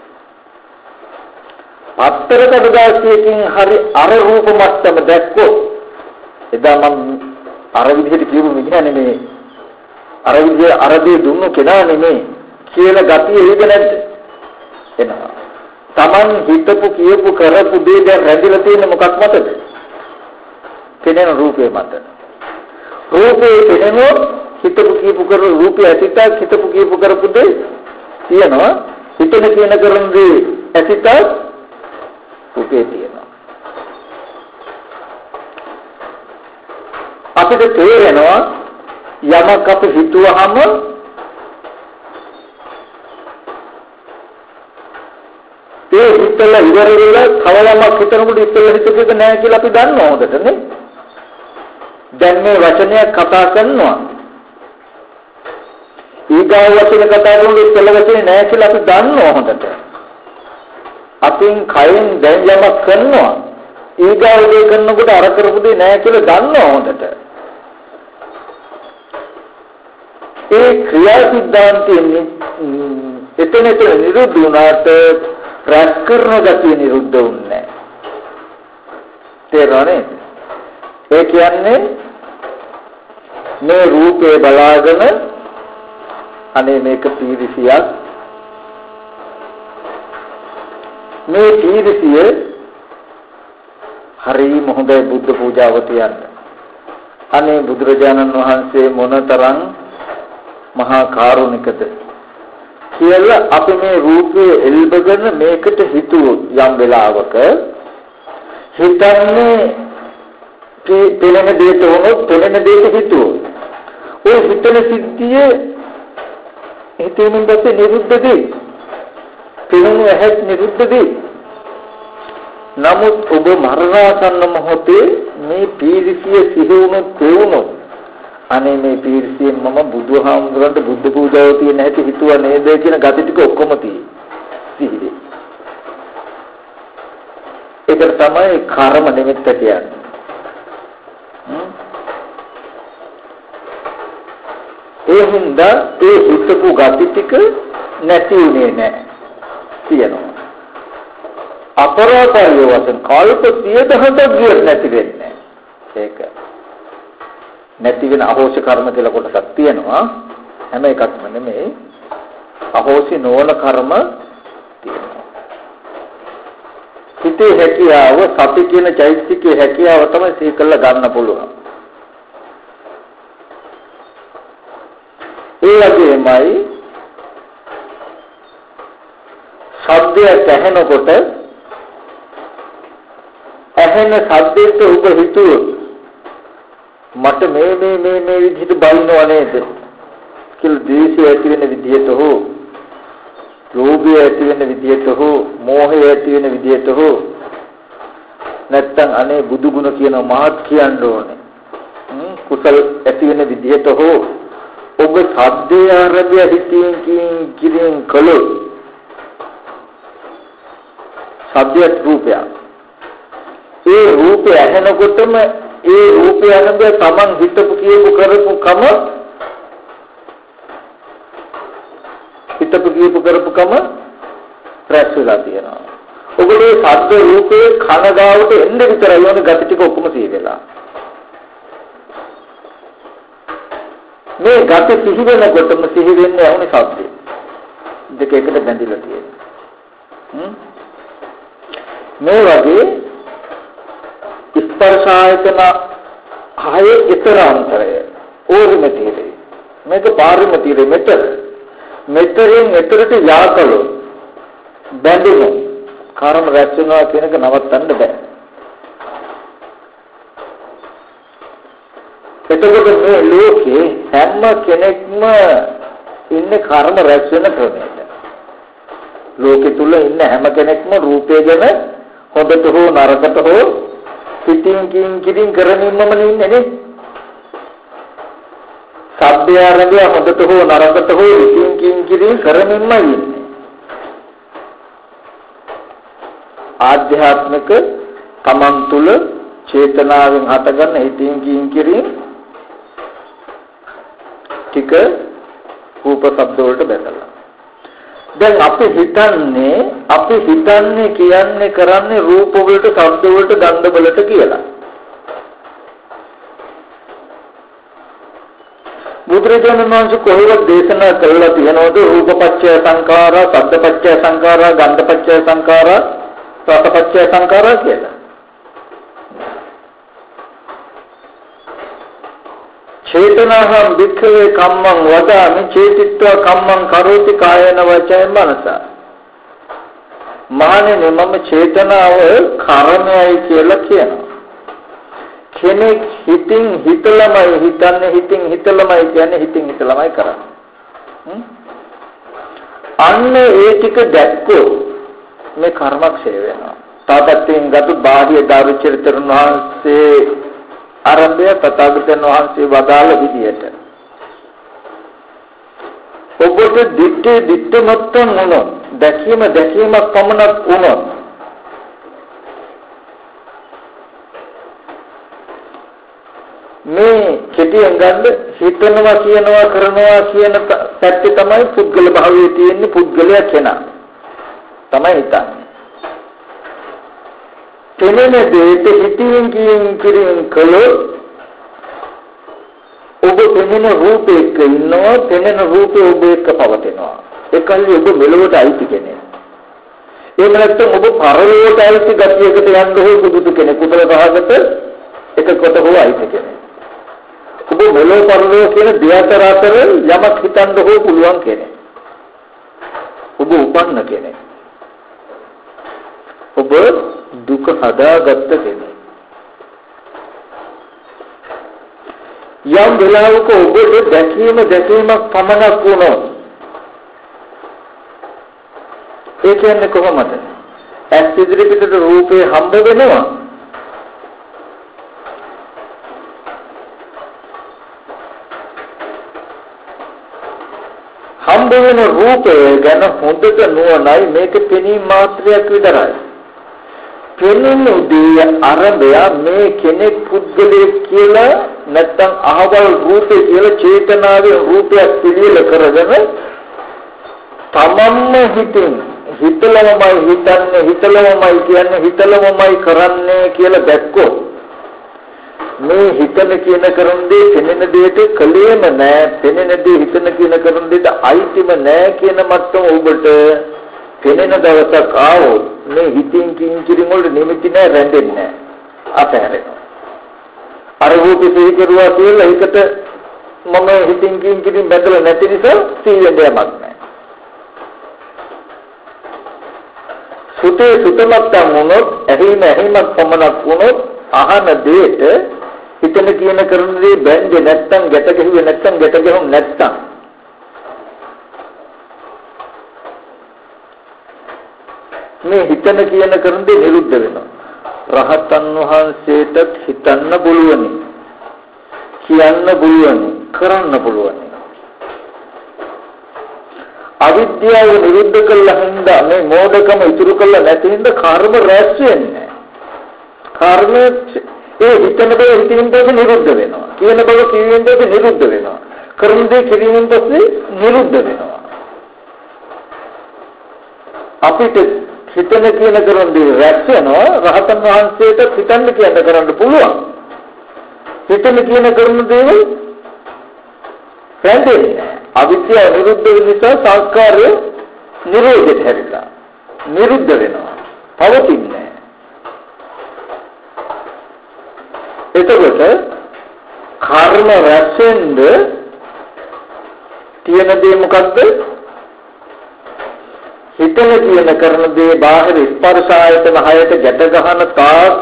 අත්තර කඩදාසියකින් හරි අර රූප මට්ටම දැක්කොත් එදා මම අර විදිහට කියමු මිනිහා නෙමෙයි අර විදිහ අර දේ දුන්නු කෙනා නෙමෙයි කියලා ගතිය එයිද නැද්ද? එනවා. Taman හිතපු කියපු කරපු දේ දැන් රැඳිලා තියෙන්නේ මොකක් මතද? පෙනෙන රූපේ මත. රූපේ පෙනෙනොත් හිතපු කියපු කර රූපය ඇතිට හිතපු කියපු කරපු දේ තියෙනවා. හිතන කියන කරන දේ ඇතිට රූපේ තියෙනවා. අපිට තේරෙනවා යමක් අපි හිතුවහම ඒ හිතල ඉවර වෙලා කවලමක් හිතනකොට ඉස්සෙල්ලා හිතෙක නැහැ කියලා අපි දන්නවා හොඳට නේ. දැන් මේ වචනයක් කතා කරනවා. ඊගාව වචන කතා කරනකොට ඉස්සෙල්ලා වචනේ නැහැ කියලා අපි දන්නවා හොඳට. අපෙන් කයෙන් දැන් යමක් කරනවා. ඊගාව දේ කරනකොට අර කරපු දේ නැහැ කියලා දන්නවා හොඳට. ඒ ක්‍රියා සිද්ධාන්තයේ එතන නිරුද්ධ වුණාට රැස් කරන ගතිය නිරුද්ධ වුණේ නැහැ. තේරෙනවද? ඒ කියන්නේ මේ රූපේ බලාගෙන අනේ මේක පීරිසියක් මේ පීරිසිය හරිම හොඳයි බුද්ධ පූජාව තියන්න. අනේ බුදුරජාණන් වහන්සේ මොනතරම් මහා කාරුණිකද කියලා අපි මේ රූපේ එල්බගෙන මේකට හිතුවොත් යම් වෙලාවක හිතන්නේ පෙනෙන දෙයට වුණොත් පෙනෙන දෙයට හිතුවොත් ඔය හිතන සිද්ධිය හිතෙමින් දැක්කේ නිරුද්ධදී පෙනුන ඇහත් නිරුද්ධදී නමුත් ඔබ මරණාසන්න මොහොතේ මේ පීරිසිය සිහිවුණු තෙවුණු අනේ මේ පීරිසියෙන් මම බුදුහාමුදුරන්ට බුද්ධ පූජාව තියෙන හැටි හිතුවා නේද කියන gati ටික ඔක්කොම තියෙන්නේ. ඒක තමයි කර්ම නිමිත්ත කියන්නේ. ඒ හින්දා ඒ හිතපු gati ටික නැති උනේ නැහැ කියනවා. අපරාපරිය වශයෙන් කල්ප 10000ක් ගියත් නැති වෙන්නේ ඒක. නැති වෙන අහෝසි කර්ම කියලා කොටසක් තියෙනවා. හැම එකක්ම නෙමෙයි. අහෝසි නොවන කර්ම තියෙනවා. හිතේ හැකියාව සති කියන චෛතසිකයේ හැකියාව තමයි සිහි කරලා ගන්න පුළුවන්. ඒ වගේමයි ශබ්දය ඇහෙනකොට ඇහෙන ශබ්දයට ඔබ හිතුවොත් මට මේ විදිහට බලනව නේද කියලා ද්වේෂය ඇති වෙන විදිහට හෝ ලෝභය ඇති වෙන විදිහට හෝ මෝහය ඇති වෙන විදිහට හෝ නැත්තම් අනේ බුදු ගුණ කියන මහත් කියන්න ඕනේ කුසල ඇති වෙන විදිහට හෝ ඔබ සද්දේ ආරම්භය හිතින් කිරින් කළොත් සද්දය රූපය ඒ රූපය ඇහෙනකොටම ඒ රූපය අනුව තමන් හිතපු කියපු කරපු කම රැස් වෙලා තියෙනවා. ඔගොල්ලෝ ශබ්ද රූපේ කන ගාවට එන්න විතරයි ඕනේ gati ටික ඔක්කොම සිහි වෙලා. මේ gati සිහි වෙනකොටම සිහි වෙන්නේ ඇහුනේ ශබ්දේ. දෙක එකට බැඳිලා තියෙනවා. මේ වගේ ස්පර්ශ ආයතන හයේ ඊතරාන්තරය ඕර්මතිරේ මේක පාරමිතිරේ මෙතරින් එතරට යාකලෝ බැඳුණු කර්ම රැස් වෙනවා කියන එක නවත්තන්න බෑ. එතකොට මේ ලෝකේ හැම කෙනෙක්ම ඉන්නේ කර්ම රැස් වෙන ක්‍රමයක. ලෝකෙ තුල ඉන්න හැම කෙනෙක්ම රූපය ගැන හොඳට හෝ නරකට හෝ පිටින් කින් කරමින්ම ඉන්නේ නේ. සබ්දය ආරම්භය හොඳට හෝ නරකට හෝ පිටින් කින් කරමින්ම ඉන්නේ. ආධ්‍යාත්මික තමන් තුල චේතනාවෙන් හටගන්න හිතින් කින් ටික රූප ශබ්ද වලට බැඳලා. දැන් අපි හිතන්නේ කියන්නේ කරන්නේ රූප වලට, ශබ්ද වලට, ගන්ධ වලට කියලා. බුදුරජාණන් වහන්සේ කොහෙවත් දේශනා කළා තියෙනවද රූපපච්චය සංඛාරා, ශබ්දපච්චය සංඛාරා, ගන්ධපච්චය සංඛාරා, රසපච්චය සංඛාරා කියලා? චේතනාහං වික්ඛවේ කම්මං වදාමි චේතිත්වා කම්මං කරෝති කායන වචයෙන් මනසා. මහණෙනි මම චේතනාව කර්මයයි කියලා කියනවා. කෙනෙක් හිතින් හිතලමයි හිතන්නේ, හිතින් හිතලමයි කියන්නේ, හිතින් හිතලමයි කරන්නේ. අන්න ඒ ටික දැක්කෝ මේ කර්මක්ෂය වෙනවා. තාපත්යෙන් ගතු බාහ්‍ය දාරුචරිතරුන් වහන්සේ ආරම්භය තථාගතයන් වහන්සේ වදාළ විදියට ඔබට දිට්ඨි මත්තම් වුණොත්, දැකීමක් පමණක් වුණොත් මේ කෙටියෙන් ගන්න හිතනවා කියනවා කරනවා කියන පැත්තේ තමයි පුද්ගල භාවයේ තියෙන්නේ. පුද්ගලයා කෙනා තමයි හිතන්නේ. කෙනෙක් දෙයට හිතින් කිරින් කළොත් ඔබ පෙනෙන රූපයක ඉන්නවා, පෙනෙන රූපේ ඔබ එක්ක පවතිනවා. ඒකල්ලි ඔබ මෙලොවට අයිති කෙනෙක්. එහෙම නැත්නම් ඔබ පරලොවට අයිති ගතියකට යන්න හෝ සුදුසු කෙනෙක්. කුසල භාගත එකකට හෝ අයිති කෙනෙක්. ඔබ මෙලොව පරලොව කියන දෙයතර අතර යමක් හිතන්න හෝ පුළුවන් කෙනෙක්. ඔබ උපන්න කෙනෙක්. ඔබ දුක හදාගත්ත කෙනෙක්. යම් වෙලාවක ඔබට දැකීමක් පමණක් වුණොත් ඒ කියන්නේ කොහොමද? ඇස් ඉදිරිපිටට රූපේ හම්බ වෙනවා. හම්බ වෙන රූපය ගැන හොඳට නුවණයි මේක පෙනීම මාත්‍රයක් විතරයි. පෙනෙනුදී අරබය මේ කෙනෙක් පුද්ගලයෙක් කියලා නැත්නම් අහවල් රූපේ කියලා චේතනාවේ රූපයක් පිළියෙල කරගෙන තමන්ම හිතලමයි හිතන්නේ, හිතලමයි කියන්නේ, හිතලමයි කරන්නේ කියලා දැක්කොත් මේ හිතන කියන කරන දේ පෙනෙන දෙයට කලේම නෑ, පෙනෙන දේ හිතන කියන කරන දෙයට අයිතිම නෑ කියන මට්ටම ඔබට පෙනෙන දවසක් ආවොත් මේ හිතින් කිංකිරින් වල නිමිති නෑ, රැඳෙන්නේ නෑ, අතහැරෙනවා. අර රූපේ සිහි කරුවා කියලා හිතට මම හිතින් කිංකිරින් බැඳලා නැති නිසා සීයෙන් දෙයක් නෑ. සුතේ සුතමත්තම් වුණොත්, ඇහිමක් පමණක් වුණොත්, අහන දෙයට හිතන කියන කරන දේ බැඳෙන්නේ නැත්තම්, ගැට ගැහුවේ නැත්තම්, ගැට ගැහුම් නැත්තම් මේ හිතන කියන කරන දේ නිරුද්ධ වෙනවා. රහතන් වහන්සේට හිතන්න පුළුවනි, කියන්න පුළුවනි, කරන්න පුළුවනි. අවිද්‍යාව නිරුද්ධ කළා හින්දා මේ මෝඩකම ඉතුරු කළා නැති හින්දා කර්ම රැස් වෙන්නේ. කර්ම ඒ හිතන දේ හිතින් පස්සේ නිරුද්ධ වෙනවා. කියන බව කියවෙන් පස්සේ නිරුද්ධ වෙනවා. කරන දේ කිරීමෙන් පස්සේ නිරුද්ධ වෙනවා. අපිට හිතන කියන කරන දේ රැස් වෙනවා. රහතන් වහන්සේට හිතන්න කියන කරන්න පුළුවන්. හිතන කියන කරන දේ රැඳෙන්නේ. අවිද්‍යාව නිරුද්ධ වෙන නිසා සංස්කාරය නිරෝධයට හැරිලා නිරුද්ධ වෙනවා, පවතින්නේ. එතකොට කර්ම රැස්ෙන්ද තියෙන දේ මොකද්ද? හිතන කියන කරන දේ බාහිර ස්පර්ශ ආයතන 6ට ගැට ගන්න තාක්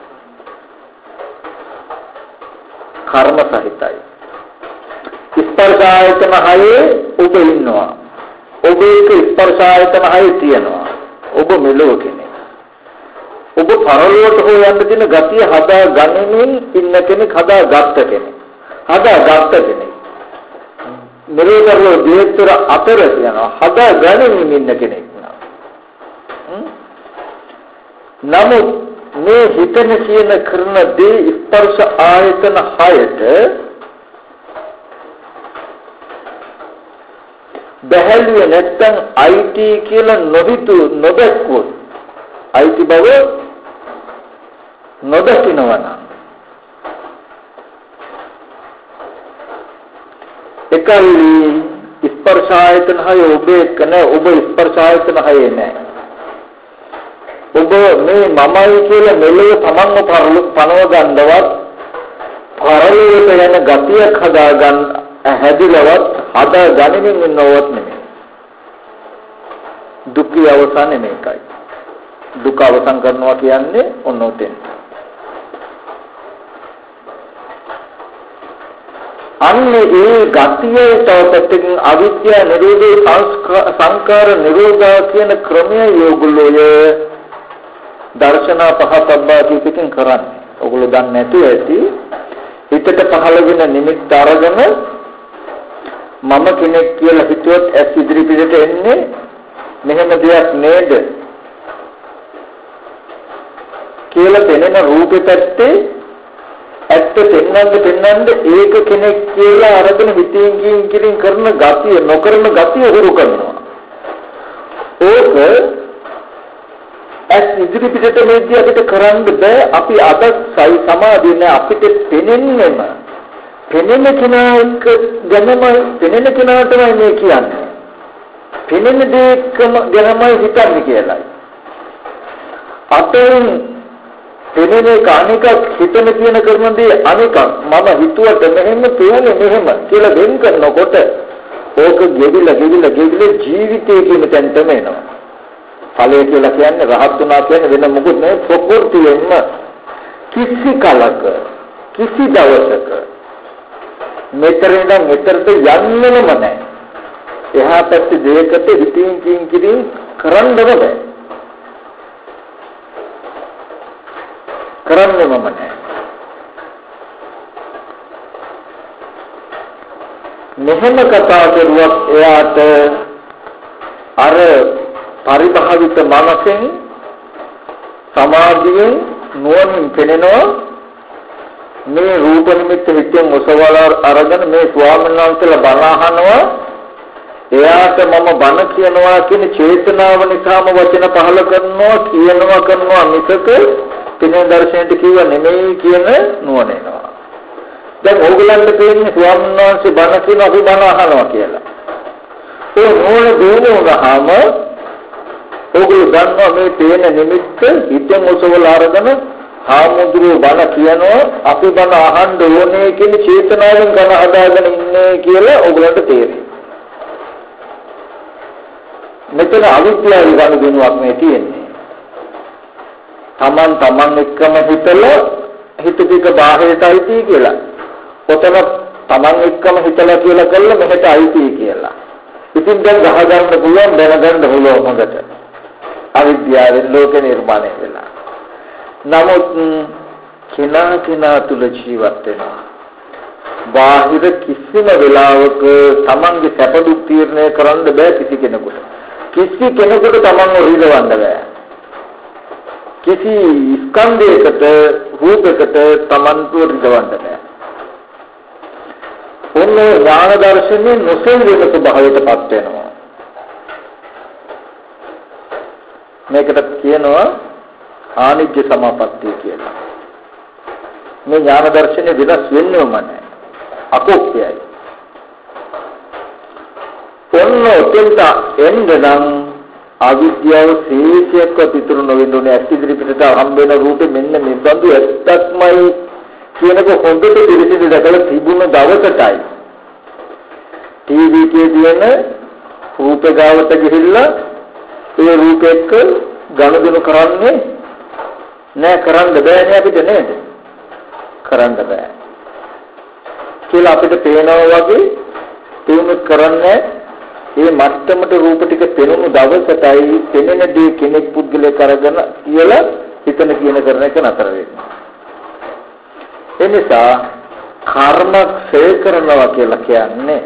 කර්ම සහිතයි. ස්පර්ශ ආයතන 6 ඔබ ඉන්නවා. ඔබ එක ස්පර්ශ ආයතන 6 තියෙනවා. ඔබ මෙලොව කෙනෙක්. ඔබ පරලොවට හෝ යන්න තියෙන ගතිය හදා ගනිමින් ඉන්න කෙනෙක්, හදාගත්ත කෙනෙක්. මෙලොව පරලොව දෙතර අතර යනවා. හදා ගනිමින් ඉන්න කෙනෙක්. නමුත් මේ හිතන කියන කරන දේ ස්පර්ශ ආයතන 6ට බැහැලුවේ නැත්තම් IT කියලා නොහිතු නොදැක්කොත් IT බව නොදකින්නවනම් එකල්ලි ස්පර්ශ ආයතන හය ඔබේ එක්ක නැහැ. ඔබ ස්පර්ශ ආයතන හයේ නැහැ. ඔබ මේ මමයි කියලා මෙලොව තමන්ව පනව ගන්නවත් පරලෝකයට යන ගතියක් හදාගන්න හැදිලවත් හදා ගනිමින් ඉන්නවත් නෙමෙයි. දුක්ඛය අවසානේ මේකයි. දුක අවසන් කරනවා කියන්නේ ඔන්න ඔතෙන්. අන්නේ ඒ ගතියේ තවපැත්තකින් අවිද්‍යා නිරෝධේ සංස්කාර නිරෝධා කියන ක්‍රමය යෝගුලෝය දර්ශන පහතබ්බා කියකින් කරන්නේ. ඔගොල්ලෝ දන්නේ නැතුව ඇති. හිතට පහළ වෙන නිමිත්ත අරගෙන මම කෙනෙක් කියලා හිතුවොත් ඇස් ඉදිරි පිටට එන්නේ මෙහෙම දෙයක් නේද කියලා පෙනෙන රූපෙ පැත්තේ ඇත්ත පෙන්වන්න ඒක කෙනෙක් කියලා අරගෙන හිතින් කියින් කරන ගතිය නොකරන ගතිය හුරු කරනවා. ඕක ඇස් ඉදිරි පිටට මේදී අපිට කරන්න බෑ. අපි අද සමාධිය නෑ. අපිට පෙනෙන්නේම පෙනෙන කෙනාට ගැනමයි පෙනෙන කෙනාටමයි මේ කියන්නේ. පෙනෙන දෙයක්ම ගැනමයි හිතන්නේ කියලායි. අතෙන් පෙනෙන කාණික හිතන කියන කරන දේ අනික මම හිතුවට මෙහෙම පේන්නේ මෙහෙම කියලා වෙන් කරනකොට ඕක ගෙවිලා ජීවිතය කියන තැනටම එනවා. ඵලය කියලා කියන්නේ රහත් වුණා කියන්නේ වෙන මොකුත් නෙවෙයි. ප්‍රകൃතියෙන්ම කිසි කලක කිසි දවසක මෙතරින් මෙතරට යන්නෙම නැහැ. එහා පැත්තේ දෙයකට හිතින් කියින් කරන්න බෑ. කරන්නෙම නැහැ. මෙහෙම කතා කරුවත් එයාට අර පරිභාවිත මනසෙන් සමාධියෙන් නුවණින් පෙනෙනවා මේ රූප නිමිත්ත හිතෙන් ඔසවලා අරගෙන මේ ස්වාමීන් වහන්සේලා බණ අහනවා. එයාට මම බණ කියනවා කියන චේතනාව නිසාම වචන පහල කරනවා මිසක පිනේ දර්ශනයට කිව්ව නෙමෙයි කියන නුවණ එනවා. දැන් ඕගලන්ට තේරෙන්නේ ස්වාමීන් වහන්සේ බණ කියන අපි බණ අහනවා කියලා. ඒ නුවණ දිනුනහම ඕගොල්ලෝ දන්නවා මේ තේන නිමිත්ත හිතෙන් ඔසවලා අරගෙන හාමුදුරුවෝ බණ කියනවා අපි බණ අහන්න ඕනේ කියන චේතනාවෙන් ගණ හදාගෙන ඉන්නේ කියලා ඕගලන්ට තේරෙයි. මෙතන අවිද්‍යාව ගනුදෙනුවක් මේ තියෙන්නේ. තමන් එක්කම හිතලා හිත ටික බාහිරට අයිති කියලා. ඔතන තමන් එක්කම හිතලා කියලා කළා මෙහෙට අයිති කියලා. ඉතින් දැන් ගහගන්න පුළුවන් දැනගන්න පුළුවන් හොඳට. අවිද්‍යාවෙන් ලෝක නිර්මාණය වෙලා. නමුත් කෙනා තුල ජීවත් වෙනවා. බාහිර කිසිම වෙලාවක තමන්ගේ සැප දුක් තීරණය කරන්න බෑ කිසි කෙනෙකුට. කිසි කෙනෙකුට තමන්ව රිදවන්න බෑ. කිසි ස්කන්ධයකට රූපයකට තමන්ව රිදවන්න බෑ. ඔන්න ඥාන දර්ශනයේ නොසෙල්වෙන ස්වභාවයටපත් වෙනවා. මේකට කියනවා ආනිජ්‍ය සමාපත්තිය කියලා. මේ ඥාන දර්ශනේ වෙනස් වෙන්නේම නැහැ. අකෝප්‍යයි. ඔන්න ඔතෙන්ට එන්නනම් අවිද්‍යාව සීසියක්වත් ඉතුරු නොවෙන්න ඕනේ. ඇස් ඉදිරි පිටට හම්බෙන රූපෙ මෙන්න මේ බඳු ඇත්තක්මයි කියනක හොඳට පිළිසිඳ දැකලා තිබුණ දවසටයි ටීවී එකේ තියෙන රූප ගාවට ගිහිල්ලා ඒ රූප එක්ක ගනුදෙනු කරන්නේ නෑ. කරන්න බෑනේ අපිට නේද? කරන්න බෑ කියලා අපිට පේනවා වගේ තේරුම් කරන්නේ. මේ මත්තමට රූප ටික පෙනුණු දවසටයි පෙනෙන දේ කෙනෙක් පුද්ගලයා කරගෙන කියලා හිතන කියන කරන එක නතර වෙනවා. ඒ නිසා කර්ම ක්ෂය කරනවා කියලා කියන්නේ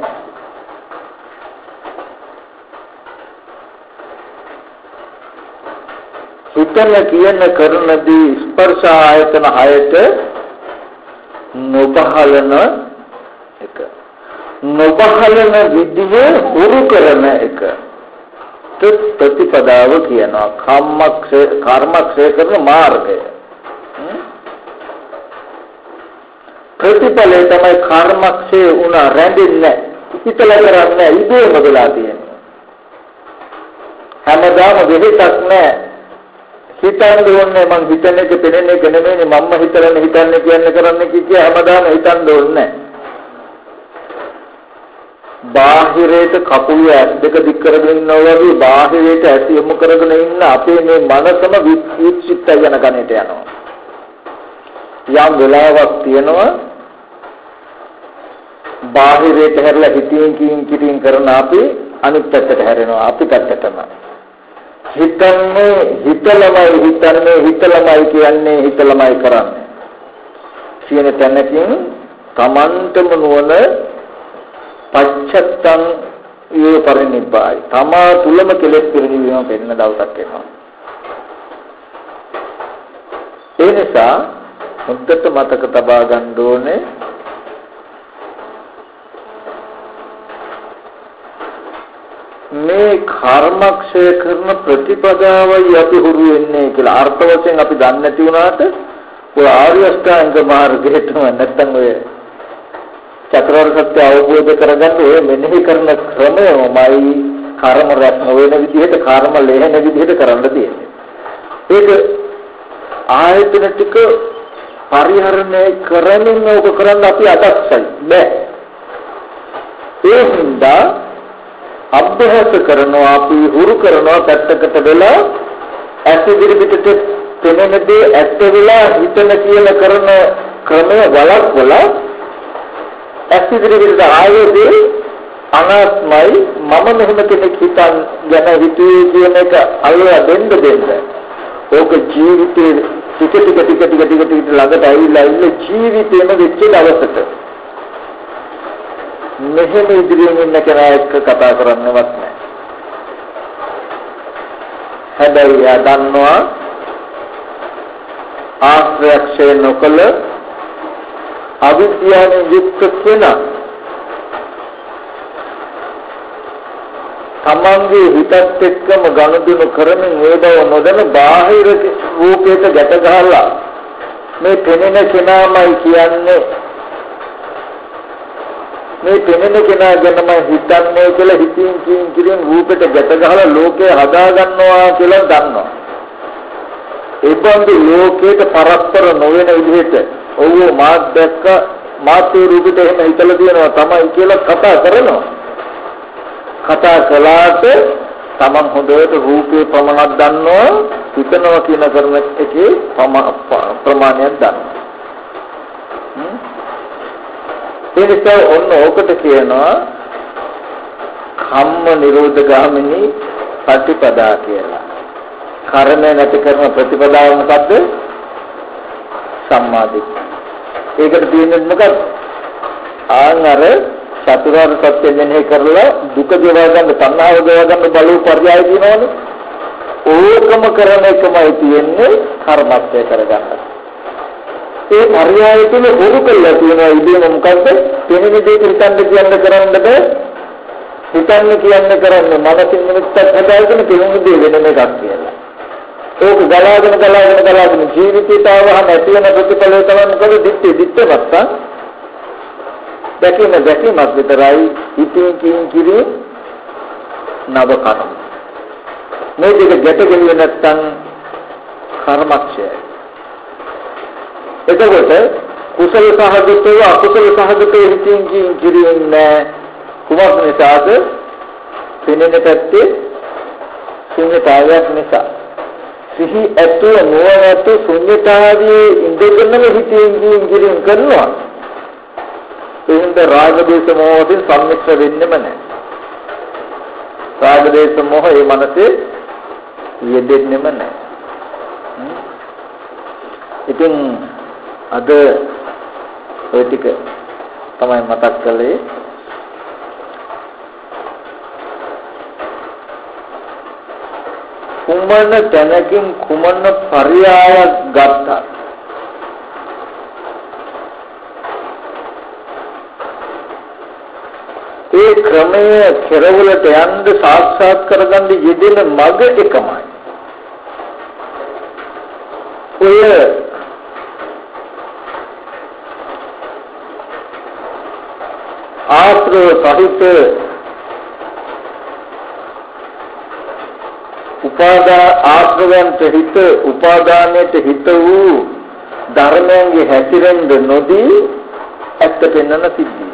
හිතන කියන කරනදී ස්පර්ශ ආයතන හයට නොපහළන එක. නොබහලන විදිය හුරු කරන එක ප්‍රතිපදාව කියනවා. කර්මක්ෂය කරන මාර්ගය. ප්‍රතිඵලය තමයි කර්මක්ෂය වුණ රැඳෙන්නේ හිතලා කරන්නේ ඉබේම වෙලා තියෙනවා. හැමදාම වෙහෙසක් නැහැ. හිතන්න ඕනේ මං හිතන එක පෙනෙන එක නෙමෙයි මම්ම හිතන්නේ කියන්නේ කරන්නේ කිය හැමදාම හිතන්න ඕනේ. බාහිරයට කකුල ඇස් දෙක දික් කරගෙන ඉන්නවා වගේ බාහිරයට ඇස් යොමු කරගෙන ඉන්න අපේ මේ මනසම විචිත්තය යන ගණයට යනවා. යම් වෙලාවක් තියෙනවා බාහිරයට හැරලා හිතින් කියින් කරන අපි අනිත් පැත්තට හැරෙනවා. අපි පැත්තටම හිතන්නේ හිතලමයි කියන්නේ හිතලමයි කරන්නේ කියන තැනකින් තමන්ටම නොවන පච්චත්තං යේ පරිනිබ්බායි තමා තුලම කෙලෙස් පිරිනිවීම වෙන්න දවසක් එනවා. ඒ නිසා මුද්දට මතක තබා ගන්න ඕනේ මේ කර්මක්ෂය කරන ප්‍රතිපදාවයි අපි හුරු වෙන්නේ කියලා අර්ථ වශයෙන් අපි දන්නේ නැති වුණාට ඔය ආර්ය අෂ්ටාංග මාර්ගයටම නැත්තම් ඔය චතුරාර්ය සත්‍ය අවබෝධ කරගන්න ඔය මෙනෙහි කරන ක්‍රමයමයි කර්ම රැස් නොවන විදිහට කර්ම ලෙහෙන විදිහට කරන්න තියෙන්නේ. ඒක ආයතන ටික පරිහරණය කරමින් ඕක කරන්න අපි අදක්ෂයි බෑ. ඒ හින්දා අභ්‍යාස කරනවා අපි හුරු කරනවා පැත්තකට වෙලා ඇස් ඉදිරි පිටට පෙනෙන දේ ඇත්ත වෙලා හිතන කියලා කරන ක්‍රමය වලක්වලා ඇස් ඉදිරි පිටට ආයේදී අනාත්මයි මම මෙහෙම කෙනෙක් හිතන් ගැන හිතුවේ කියන එක අල්ලලා දෙන්න ඕක ජීවිතේ ටික ළඟට ඇවිල්ලා ඉන්න ජීවිතේම වෙච්ච දවසට මෙහෙම ඉදිරියෙන් ඉන්න කෙනා එක්ක කතා කරන්නවත් නැහැ. හැබැයි යා දන්නවා ආශ්‍රයක්ෂය නොකළ අවිද්‍යාවෙන් යුක්ත කෙනා තමන්ගේ හිතත් එක්කම ගනුදෙනු කරමින් ඒ බව නොදැන බාහිර රූපයක ගැට ගහලා මේ පෙනෙන කෙනාමයි කියන්නේ මේ පෙනෙන කෙනා ගැනම හිතන්නේ කියලා හිතින් කියින් රූපෙට ගැට ගහලා ලෝකය හදා ගන්නවා කියලා දන්නවා. ඒ බඳු ලෝකයට පරස්පර නොවන විදිහට ඔව් මාත් දැක්ක මාත් ඒ රූපෙට එහෙම හිතලා තියෙනවා තමයි කියලා කතා කරනවා. කතා කළාට තමන් හොඳට රූපේ ප්‍රමාණයක් දන්නවා හිතනවා කියන කරන එකේ ප්‍රමාණයක් දන්නවා. ඒ නිසා ඔන්න ඕකට කියනවා කම්ම නිරෝධ ගාමිනී ප්‍රතිපදා කියලා. කර්මය නැති කරන ප්‍රතිපදාව මොකද්ද? සම්මාදිට්ඨිය. ඒකට තියෙන්නේ මොකක්ද? ආනර චතුරාර්ය සත්‍ය මෙනෙහි කරලා දුක ගෙවා ගන්න තණ්හාව ගෙවා ගන්න බලු පර්යාය දිනවනේ. ඕකම කරන එකමයි තියෙන්නේ කර්මත්‍ය කරගන්න. ඒ පර්යාය තුන හොරු කළා තියෙනවා ඉතින් මොකද්ද? පෙනෙන දේ හිතන්න කියන්න කරන්න බෑ. හිතන්න කියන්න කරන්නේ මනසින් නිමිත්තක් හදාගෙන පෙනෙන දේ වෙනම එකක් කියලා. ඒක ගලාගෙන ජීවිතයට ආවම ඇති වෙන ප්‍රතිඵලය තමයි මොකද? දිත්තමත්ත දැකීමක් විතරයි ඉතින් කිරි නව කර්ම. මේ දෙක ගැට ගැලුවේ නැත්නම් කර්මක්ෂයයි. එතකොට කුසල සහගතව අකුසල සහගතව හිතින් කිරින්නේ කුමක් නිසාද? පෙනෙන පැත්තේ ශුන්‍යතාවයක් නිසා. සිහි ඇතුව නොවැතු ශුන්‍යතාවයේ ඉඳගෙනම හිතින් කිරින් කරනවා. එහෙනම් රාග දේශ මොහොතින් සම්මිශ්‍ර වෙන්නෙම නැහැ. රාග දේශ මොහ ඒ මනසේ යෙදෙන්නෙම නැහැ. ඉතින් අද ඔය ටික තමයි මතක් කළේ. කුමන තැනකින් කුමන පරියායක් ගත්තා ක්‍රමය කෙරවලට යන්න සාක්ෂාත් කරගන්න යෙදෙන මඟ එකමයි. ඔය ආශ්‍රව සහිත ආශ්‍රවයන්ට හිත උපාදානයට හිත වූ ධර්මයන්ගේ හැසිරෙන්න නොදී ඇත්ත පෙන්වන සිද්ධිය.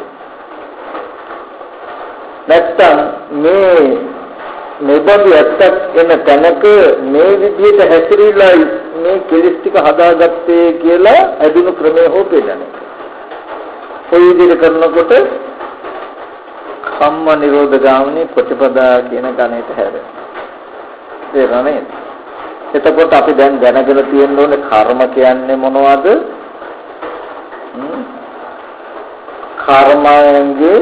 නැත්තම් මේ මෙබඳු ඇත්තක් එන තැනක මේ විදිහට හැසිරීලා මේ කෙලෙස් ටික හදාගත්තේ කියලා අඳුණු ක්‍රමය හෝ පෙන්නන. ඔය විදිහට කරනකොට කම්ම නිරෝධ ගාමිනී ප්‍රතිපදා කියන ගණයට හැරෙනවා. තේරෙන්නේ? එතකොට අපි දැන් දැනගෙන තියෙන්න ඕනේ කර්ම කියන්නේ මොනවද? කර්මයන්ගේ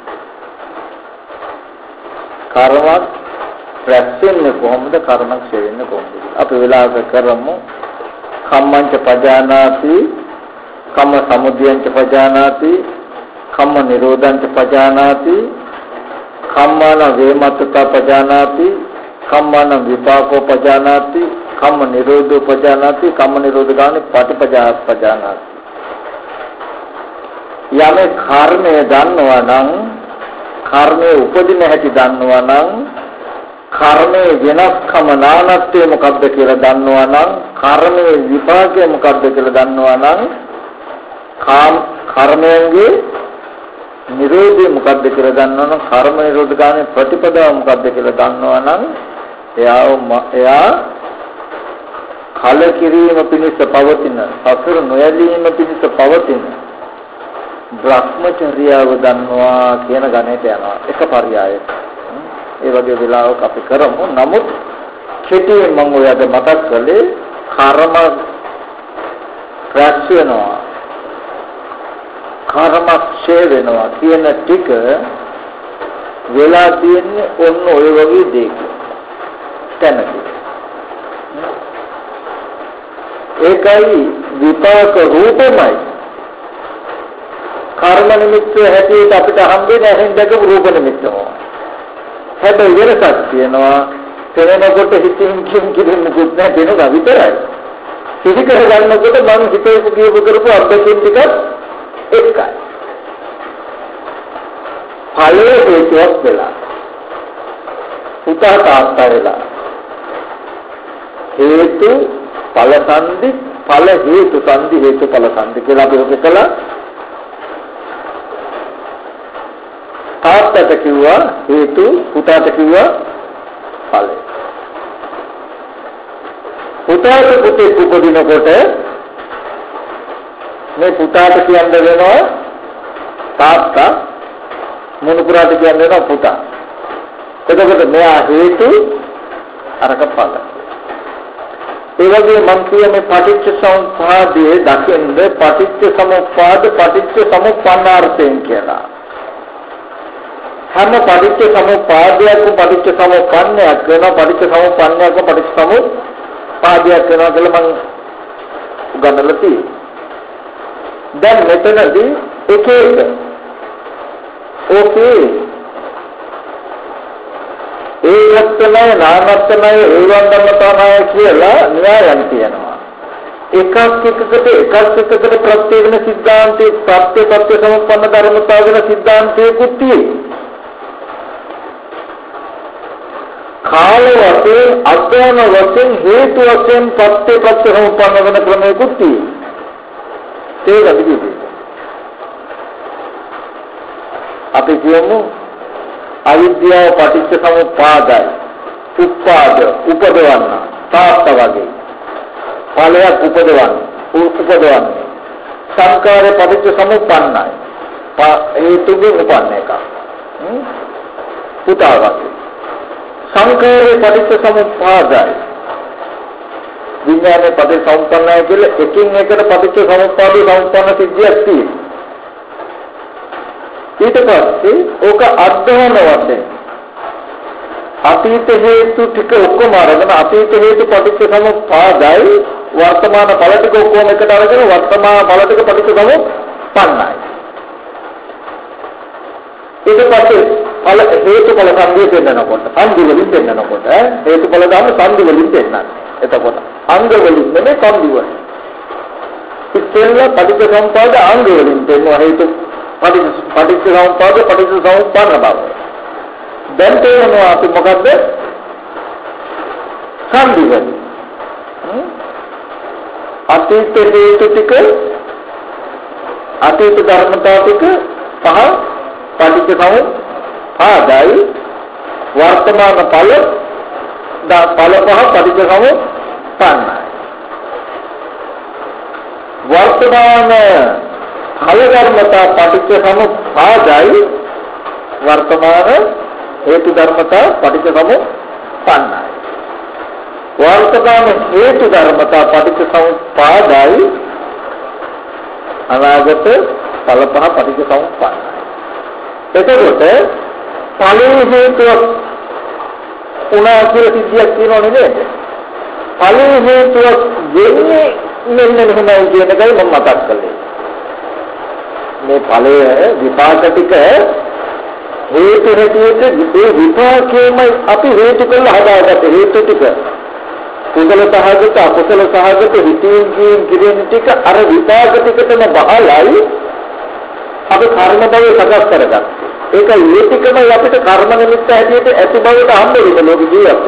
කර්මයක් රැස්වෙන්නේ කොහොමද? කර්මයක් ඡය වෙන්නේ කොහොමද? අපි වෙලාවක කරමු කම්මංච පජානාති කම්ම සමුදයංච පජානාති කම්ම නිරෝධංච පජානාති කම්මාන වේමත්තතා පජානාති කම්මාන විපාකෝ පජානාති කම්ම නිරෝධෝ පජානාති කම්ම නිරෝධ ගානේ පටිපජා පජානාති. යමේ කර්මය දන්නවා නම් කර්මයේ උපදින හැටි දන්නවා නම් කර්මයේ වෙනස්කම නානත්වය මොකක්ද කියලා දන්නවා නම් කර්මයේ විපාකය මොකක්ද කියලා දන්නවා නම් කර්මයේ නිරෝධය මොකක්ද කියලා දන්නවා නම් කර්ම නිරෝධ ගානේ ප්‍රතිපදාව මොකක්ද කියලා දන්නවා නම් එයා කලකිරීම පිණිස පවතින සසර නොයැලීම පිණිස පවතින බ්‍රහ්මචර්යාව දන්නවා කියන ගණයට යනවා එක පරයයක්. ඒ වගේ වෙලාවක අපි කරමු. නමුත් කෙටියෙන් මම ඔයාලට මතක් කළේ කර්ම රැස් වෙනවා කර්ම ක්ෂය වෙනවා කියන ටික වෙලා තියෙන්නේ ඔන්න ඔය වගේ දෙයක. තැනක. ඒකයි විපාක රූපමයි. කර්ම නිමිත්ත හැටියට අපිට හම්බෙන්නේ ඇහෙන් දැකපු රූප නිමිත්තම. හැබැයි වෙනසක් තියෙනවා. තේරෙනකොට හිතින් කිසිම මුකුත් නැහැ දෙනවා විතරයි. සිහි කර ගන්නකොට මම හිතේ කියපු කරපු අත්දැකීම් ටික එකයි. ඵලයේ හේතුවක් වෙලා. උතා තාත්තා වෙලා. හේතු ඵල සංදි ඵල හේතු සංදි හේතු ඵල සංදි කියලා අපි ඔක කළා. තාත්තට කිව්වා හේතු පුතාට කිව්වා ඵල. පුතාට පුතේ උපදිනකොට මේ පුතාට කියන්න වෙනවා තාත්තා මොනුපුරාට කියන්න වෙනවා පුතා. එතකොට මෙයා හේතු අරක ඵල. ඒ වගේ මම කියන්නේ පටිච්ච සමුප්පාදයේ දකින්න පටිච්ච සමුප්පාද පටිච්ච සමුප්පන්නාර්ථයෙන් කියලා. හැම පටිච්ච සමුප්පාදයක්ම පටිච්ච සමුප්පන්නයක් වෙනවා පටිච්ච සමුප්පන්නයක්ම පටිච්ච සමුප්පාදයක් වෙනවා කියලා මම උගන්වලා තියෙනවා. දැන් මෙතනදී එක ඕකේ ඒකත්තනය නානත්තනය ඒවන් ධර්මතාවය කියලා න්‍යායයන් තියෙනවා. එකක් එකකට ප්‍රත්‍ය වෙන සිද්ධාන්තේ ප්‍රත්‍ය සමුප්පන්න ධර්මතාව වෙන සිද්ධාන්තයකුත් තියෙනවා. කාල වශයෙන් අඥාන වශයෙන් හේතු වශයෙන් ප්‍රත්‍ය සමුප්පන්න වෙන ක්‍රමයකුත් තියෙනවා. ඒක විදිහට අපි කියමු අවිද්‍යාව පටිච්ච සමුප්පාදයි උපාද උපදවන්න තාත්ත වගේ ඵලයක් උපදවන්න සංකාරය පටිච්ච සමුප්පන්නයි හේතුගේ උපන්න එක පුතා වගේ සංකාරය පටිච්ච සමුප්පාදයි විඥානයේ පටිච්ච සමුප්පන්නයි කියලා එකින් එකට පටිච්ච සමුප්පාදේ සමුප්පන්න සිද්ධියක් තියෙනවා. ඊට පස්සේ ඕක අධ්‍යාන වශයෙන් අතීත හේතු ටික ඔක්කොම අරගෙන අතීත හේතු පටිච්ච සමුප්පාදයි වර්තමාන ඵල ටික ඔක්කොම එකට අරගෙන වර්තමාන ඵල ටික පටිච්ච සමුප්පන්නයි. ඊට පස්සේ ඵල හේතුඵල සංදිය දෙන්නනකොට සංදි වලින් දෙන්නනකොට හේතුඵල ධර්ම සංදි වලින් දෙන්නන්නේ. එතකොට අංග වලින් නෙමෙයි සංදි වලින්. ඉතින් පටිච්චසමුප්පාද අංග වලින් දෙනවා හේතු පටිච්චසමුප්පාද පටිච්චසමුප්පන්න බව. දැන් තේරෙනවා අපි මොකද්ද? සංදි වලින්. අතීත හේතු ටික අතීත ධර්මතාව ටික පහ පටිච්චසමුප්පාදයි වර්තමාන ඵල පහ පටිච්චසමුප්පන්නයි. වර්තමාන ඵල ධර්මතා පටිච්චසමුප්පාදයි වර්තමාන හේතු ධර්මතා පටිච්චසමුප්පන්නයි. වර්තමාන හේතු ධර්මතා පටිච්චසමුප්පාදයි අනාගත ඵල පහ පටිච්චසමුප්පන්නයි. එතකොට ඵලයේ හේතුව උනා කියලා සිද්ධියක් තියෙනව නේද? ඵලයේ හේතුව වෙන්නේ මෙන්න මෙහෙමයි කියන එකයි මම මතක් කළේ. මේ ඵලයේ විපාක ටික හේතු හැටියට ඒ විපාකයමයි අපි හේතු කරලා හදාගත්ත හේතු ටික. කුසල සහගත අකුසල සහගත හිතින් කිරින් ටික අර විපාක ටිකටම බහලයි අපි කර්ම භවය සකස් කරගත්තා. ඒක ඒ ටිකම අපිට කර්ම නිමිත්ත හැටියට ඇති බවට හම්බ වෙන ලෝක ජීවිතේ.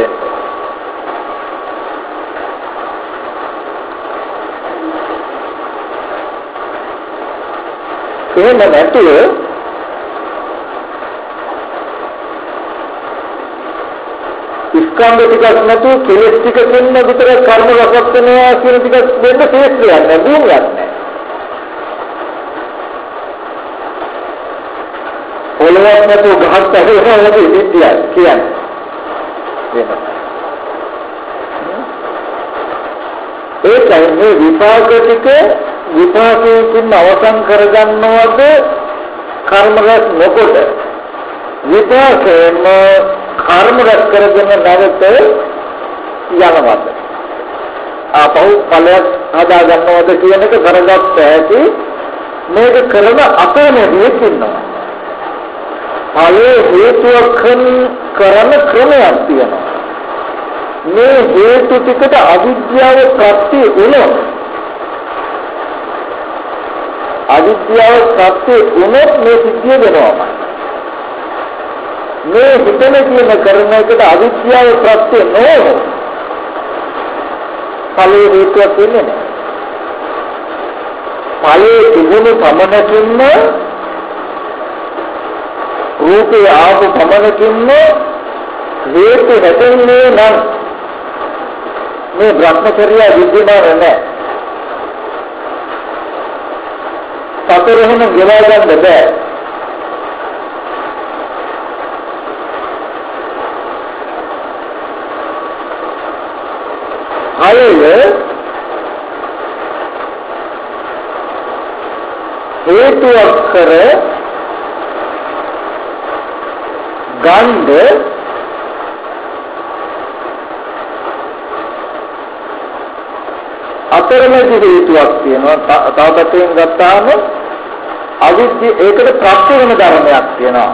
එහෙම නැතුව ස්කන්ධ ටිකක් නැතුව කෙලෙස් ටිකකින් විතර කර්ම රසක් වෙනවා කියන ටික දෙන්න තේස්ත්‍රයක් නැහැ, භූමියක් නැහැ. පොළොවක් නැතුව ගහක් ඇහෙනවා වගේ විද්‍යාව කියන්නේ. ඒකයි මේ විපාක ටික විපාකයෙන් අවසන් කරගන්නවද කර්ම රැස් නොකොට විපාකයෙන් කර්ම රැස් කරගෙන නැවත යනවාද ආපහු ඵලයක් හදා ගන්නවද කියන එක කරගත්ත ඇති මේක කරන අපේමදියෙක් ඉන්නවා. ඵලයේ හේතුවක් කරන ක්‍රමයක් තියෙනවා. මේ හේතු ටිකට අවිද්‍යාව ප්‍රත්‍ය වුණොත් අවිද්‍යාව ප්‍රත්‍ය වුණොත් මේ සිද්ධිය වෙනවා. මේ හිතන කියන කරන එකට අවිද්‍යාව ප්‍රත්‍ය නොවන ඵලයේ හේතුවක් වෙන්නේ නැහැ. ඵලයේ තිබුණු පමණකින්ම රූපේ ආපු පමණකින්ම හේතු හැදෙන්නේ නම් මේ බ්‍රහ්මචර්ය විද්‍යාමාන නැහැ. සතර එහෙම ගෙවා ගන්න බෑ. හේතුවක් කර ගන්ධ අතරමැදි හේතුවක් තියෙනවා. තාපතයෙන් ගත්තාම අවිද්‍ය ඒකට ප්‍රත්‍ය වෙන ධර්මයක් තියෙනවා.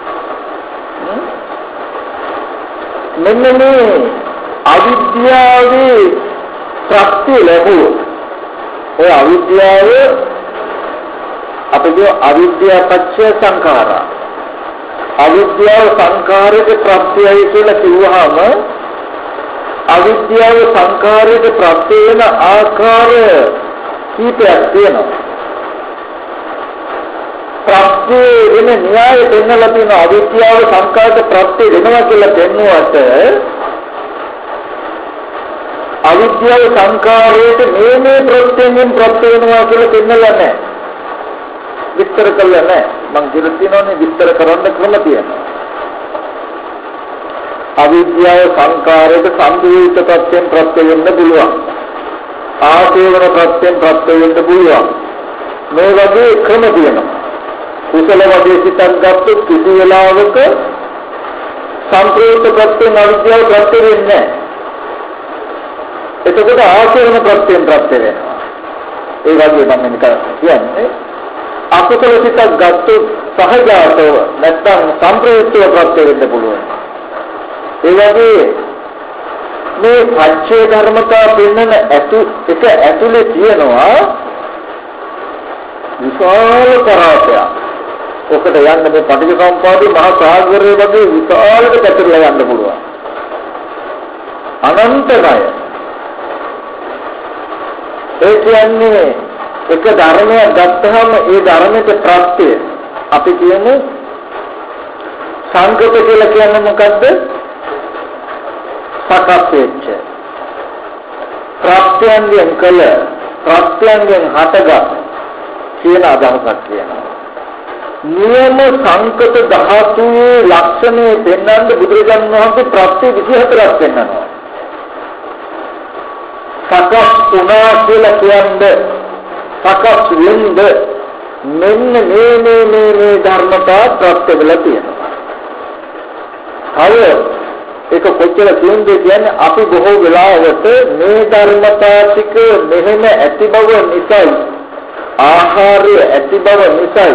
මෙන්න මේ අවිද්‍යාවේ ප්‍රත්‍ය ලැබුවොත් ඔය අවිද්‍යාව අපිට අවිද්‍යාව පත්‍ය සංඛාරා අවිද්‍යාව සංඛාරයේ ප්‍රත්‍යයයි කියලා කිව්වහම අවිද්‍යාව සංඛාරයේ ප්‍රත්‍ය වෙන ආකාර කීපයක් තියෙනවා. ප්‍රත්‍ය වෙන න්‍යාය දෙන්නලා තියෙන අවිද්‍යාව සංඛාරයට ප්‍රත්‍ය වෙනවා කියලා දෙන්නුවට අවිද්‍යාව සංඛාරයට මේ ප්‍රත්‍යයෙන් ප්‍රත්‍ය වෙනවා කියලා දෙන්නලා නැහැ. විස්තර කළා නැහැ. මම කියලා තියෙනවානේ විස්තර කරන්න ක්‍රම තියෙනවා. අවිද්‍යාව සංඛාරයට සම්පූර්ණ ප්‍රත්‍යයෙන් ප්‍රත්‍ය වෙන්න පුළුවන්. ආසේවන ප්‍රත්‍යයෙන් ප්‍රත්‍ය වෙන්න පුළුවන්. මේ වගේ ක්‍රම තියෙනවා. කුසල වගේ සිතක් ගත්තොත් කිසි වෙලාවක සම්පූර්ණ ප්‍රත්‍යයෙන් අවිද්‍යාව ප්‍රත්‍ය වෙන්නේ නැහැ. එතකොට ආසේවන ප්‍රත්‍යයෙන් ප්‍රත්‍ය වෙනවා. ඒ වගේ මම නිකන් කියන්නේ අකුසල සිතක් ගත්තොත් සහජාතව නැත්නම් සම්ප්‍රයුක්තව ප්‍රත්‍ය වෙන්න පුළුවන්. ඒ වගේ මේ පච්චේ ධර්මතා පෙන්වන එක ඇතුලේ තියෙනවා විශාල කරාටයක්. ඔකට යන්න මේ පටිච්චසමුප්පාදේ මහා සාගරය වගේ විශාලට පැතිරලා යන්න පුළුවන්. අනන්තයි. ඒ කියන්නේ එක ධර්මයක් ගත්තහම ඒ ධර්මයට ප්‍රත්‍ය අපි කියන්නේ සංකත කියලා කියන්නේ මොකද්ද? සකස් වෙච්ච ප්‍රත්‍යයෙන් කළ ප්‍රත්‍යයෙන් හටගත් කියන අදහසක් කියනවා. නියම සංකත ධාතුවේ ලක්ෂණය පෙන්වන්න බුදුරජාණන් වහන්සේ ප්‍රත්‍ය 24ක් පෙන්වනවා. සකස් වුණා කියලා කියන්නේ සකස් වෙන්න මෙන්න මේ ධර්මතා ප්‍රත්‍ය වෙලා තියෙනවා. හය ඒක කොච්චර කියනද කියන්නේ අපි බොහෝ වෙලාවට මේ ධර්මතා ටික මෙහෙම ඇති බව නිසායි ආහාරය ඇති බව නිසායි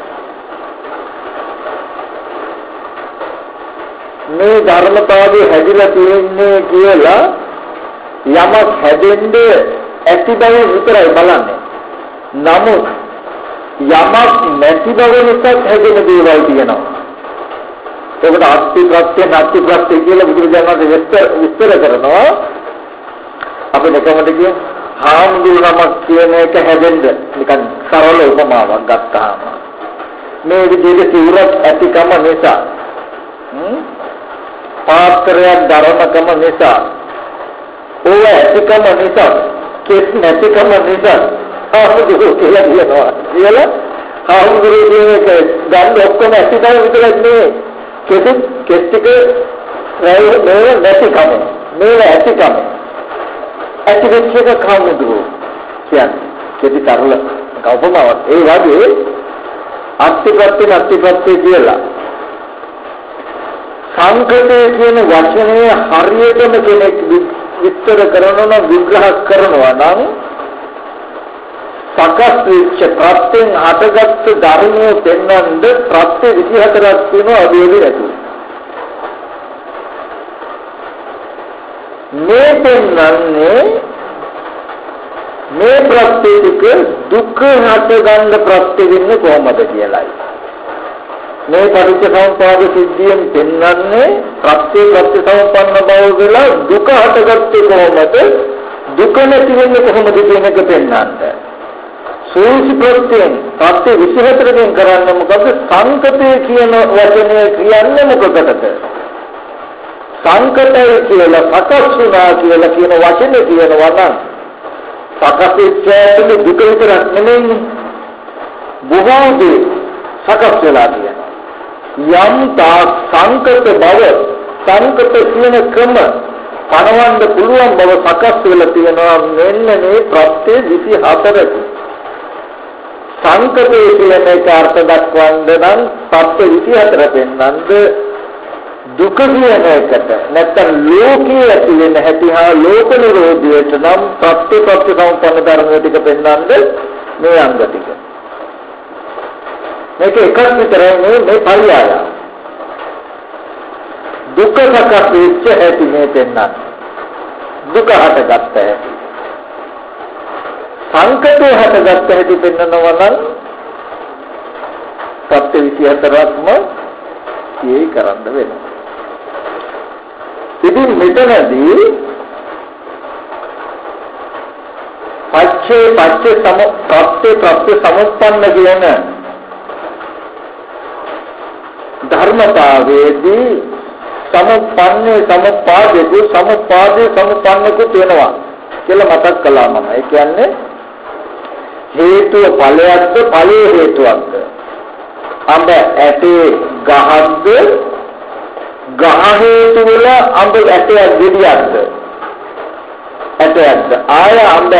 මේ ධර්මතාවය හැදිලා තියෙන්නේ කියලා යමක් හැදෙන්නේ ඇති බව විතරයි බලන්නේ. නමුත් යමක් නැති බව නිසා හැදෙන දේවල් තියෙනවා. ඒකට අත්ති ප්‍රත්‍ය නැති ප්‍රත්‍ය කියලා බුදුරජාණන් වහන්සේ විස්තර කරනවා. අපි නිකම්මද කිය හාමුදුරුවමක් කියන එක හැදෙන්න නිකන් සරල උපමාවක් ගත්තාම මේ විදිහට සිවුරක් ඇතිකම නිසා පාත්‍රයක් ධර්මකම නිසා ඕව ඇතිකම නිසා කෙස් නැතිකම නිසා හාමුදුරුවෝ කියලා කියනවා. කියලා හාමුදුරුවෝ කියන එක ගන්න ඔක්කොම ඇතිකම විතරක් නෙවෙයි. කෙස් ටික මේ නැතිකම මේ ඇතිකම ඇති වෙච්ච එක හාමුදුරුවෝ කියන්නේ කෙටි තරල කවපමාවක්. ඒ වගේ අත්‍යපත්‍ය නැතිපත්‍ය කියලා සංකතය කියන වචනය හරියටම කෙනෙක් විස්තර කරනවා නම් විග්‍රහ කරනවා නම් සකස් වෙච්ච ප්‍රත්‍යයෙන් හටගත් ධර්මයේ පෙන්වන්න ප්‍රත්‍ය 24ක් තියෙනවා අදේදී නැතුව. මේ පෙන්වන්නේ මේ ප්‍රත්‍ය ටික දුක්ඛ හට ගන්න ප්‍රත්‍ය වෙන්නේ කොහොමද කියලායි. මේ පටිච්චසමුප්පාද සිද්ධියෙන් පෙන්වන්නේ ප්‍රත්‍යසම්පන්න බව කියලා දුක හටගත්තේ කොහොමද? දුක නැති වෙන්නේ කොහොමද කියන එක පෙන්වන්නේ. සෝසි ප්‍රත්‍යයෙන් ප්‍රත්‍ය 24කින් කරන්නේ මොකද? සංකතය කියන වචනය කියන්නේ මොකකටද? සංකතය කියලා සකස් වුණා කියලා කියන වචනේ කියනවා නම් සකස් වෙච්ච දුක විතරක් නෙමෙයි බොහෝ දේ සකස් වෙලා තියෙනවා. යම් තා සංකත බව සංකත කියන ක්‍රම පණවන්න පුළුවන් බව සකස් වෙලා තියෙනවා. මෙන්න මේ ප්‍රත්‍ය 24ක සංකතයේ කියන එක අර්ථ දක්වන්න නම් ප්‍රත්‍ය 24 පෙන්වන්නද දුක කියන එකට නැත්නම් ලෝකයේ ඇති වෙන හැටි හා ලෝක නිරෝධයට නම් ප්‍රත්‍ය සම්පන්න ධර්ම ටික පෙන්වන්නද මේ අංග ටික. මේක එකක් විතරයි මේ පරියාය. දුක සකස් වෙච්ච හැටි මේ පෙන්වන්නේ. දුක හටගත්ත හැටි. සංකතේ හටගත්ත හැටි පෙන්වනවා නම් ප්‍රත්‍ය 24ක්ම සිහි කරන්න වෙනවා. ඉතින් මෙතනදී පච්චේ ප්‍රත්‍ය සමුප්පන්න කියන ධර්මතාවයේදී සමුප්පන්නේ සමුප්පන්නකු තියෙනවා කියලා මතක් කළා මම. ඒ කියන්නේ හේතුව ඵලයක්ද ඵලයේ හේතුවක්ද? අඹ ඇටේ ගහක්ද ගහ හේතු වල අඹ ඇටයක් ගෙඩියක්ද? ඇටයක්ද? ආය අඹ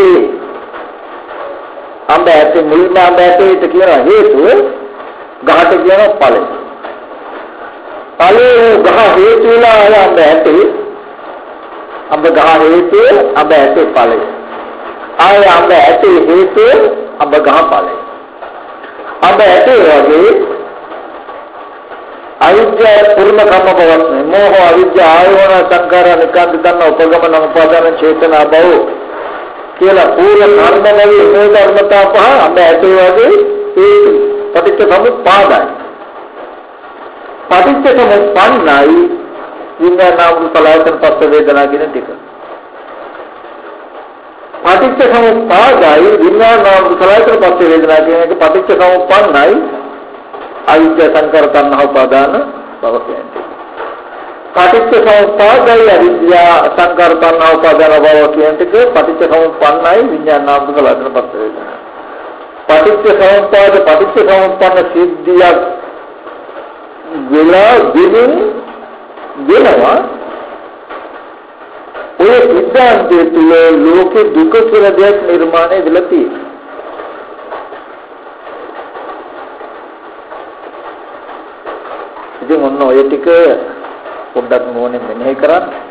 ඇටේ මුල්ම අඹ ඇටේට කියන හේතුව ගහට කියන ඵලය. ඵලයේ ගහ හේතු වල ආය අඹ ඇටේ අඹ ගහ හේතු අඹ ඇටේ ඵලය. ආය අඹ ඇටේ හේතු අඹ ගහ ඵලය. අඹ ඇටේ වගේ අවිද්‍යාව පුර්ණ කම්ම පවස්නේ මෝහ අවිද්‍යාව ආයෝන සංකාර නිකාන්ත තන උපගමන උපාදාන චේතනා බව කියලා පූර්ව කර්ම වල මේ ධර්මතා පහ අඹ ඇටේ වගේ ඒ පටිච්ච සමුප්පාදයි. පටිච්ච සමුප්පන්නයි විඥානාම සලආයතන පස්ස වේදනා කියන ටික. පටිච්ච සමුප්පාදයි විඥානාම සලආයතන පස්ස වේදනා කියන එක පටිච්ච සමුප්පන්නයි අවිද්‍යා සංකාර තණ්හා උපාදාන භව කියන්නේ. පටිච්ච සමුප්පාදයි අවිද්‍යා සංකාර තණ්හා උපාදාන භව කියන එක පටිච්ච සමුප්පන්නයි විඥානාම සලආයතන පස්ස වේදනා. පටිච්ච සමුප්පාද පටිච්ච සමුප්පන්න සිද්ධියක් වෙලා වෙනවා ඔය සිද්ධාන්තය තුළ ලෝකේ දුක කියලා දෙයක් නිර්මාණය වෙලා තියෙනවා. ඉතින් ඔන්න ඔය ටික පොඩ්ඩක් මොනේ මෙනෙහි කරන්න.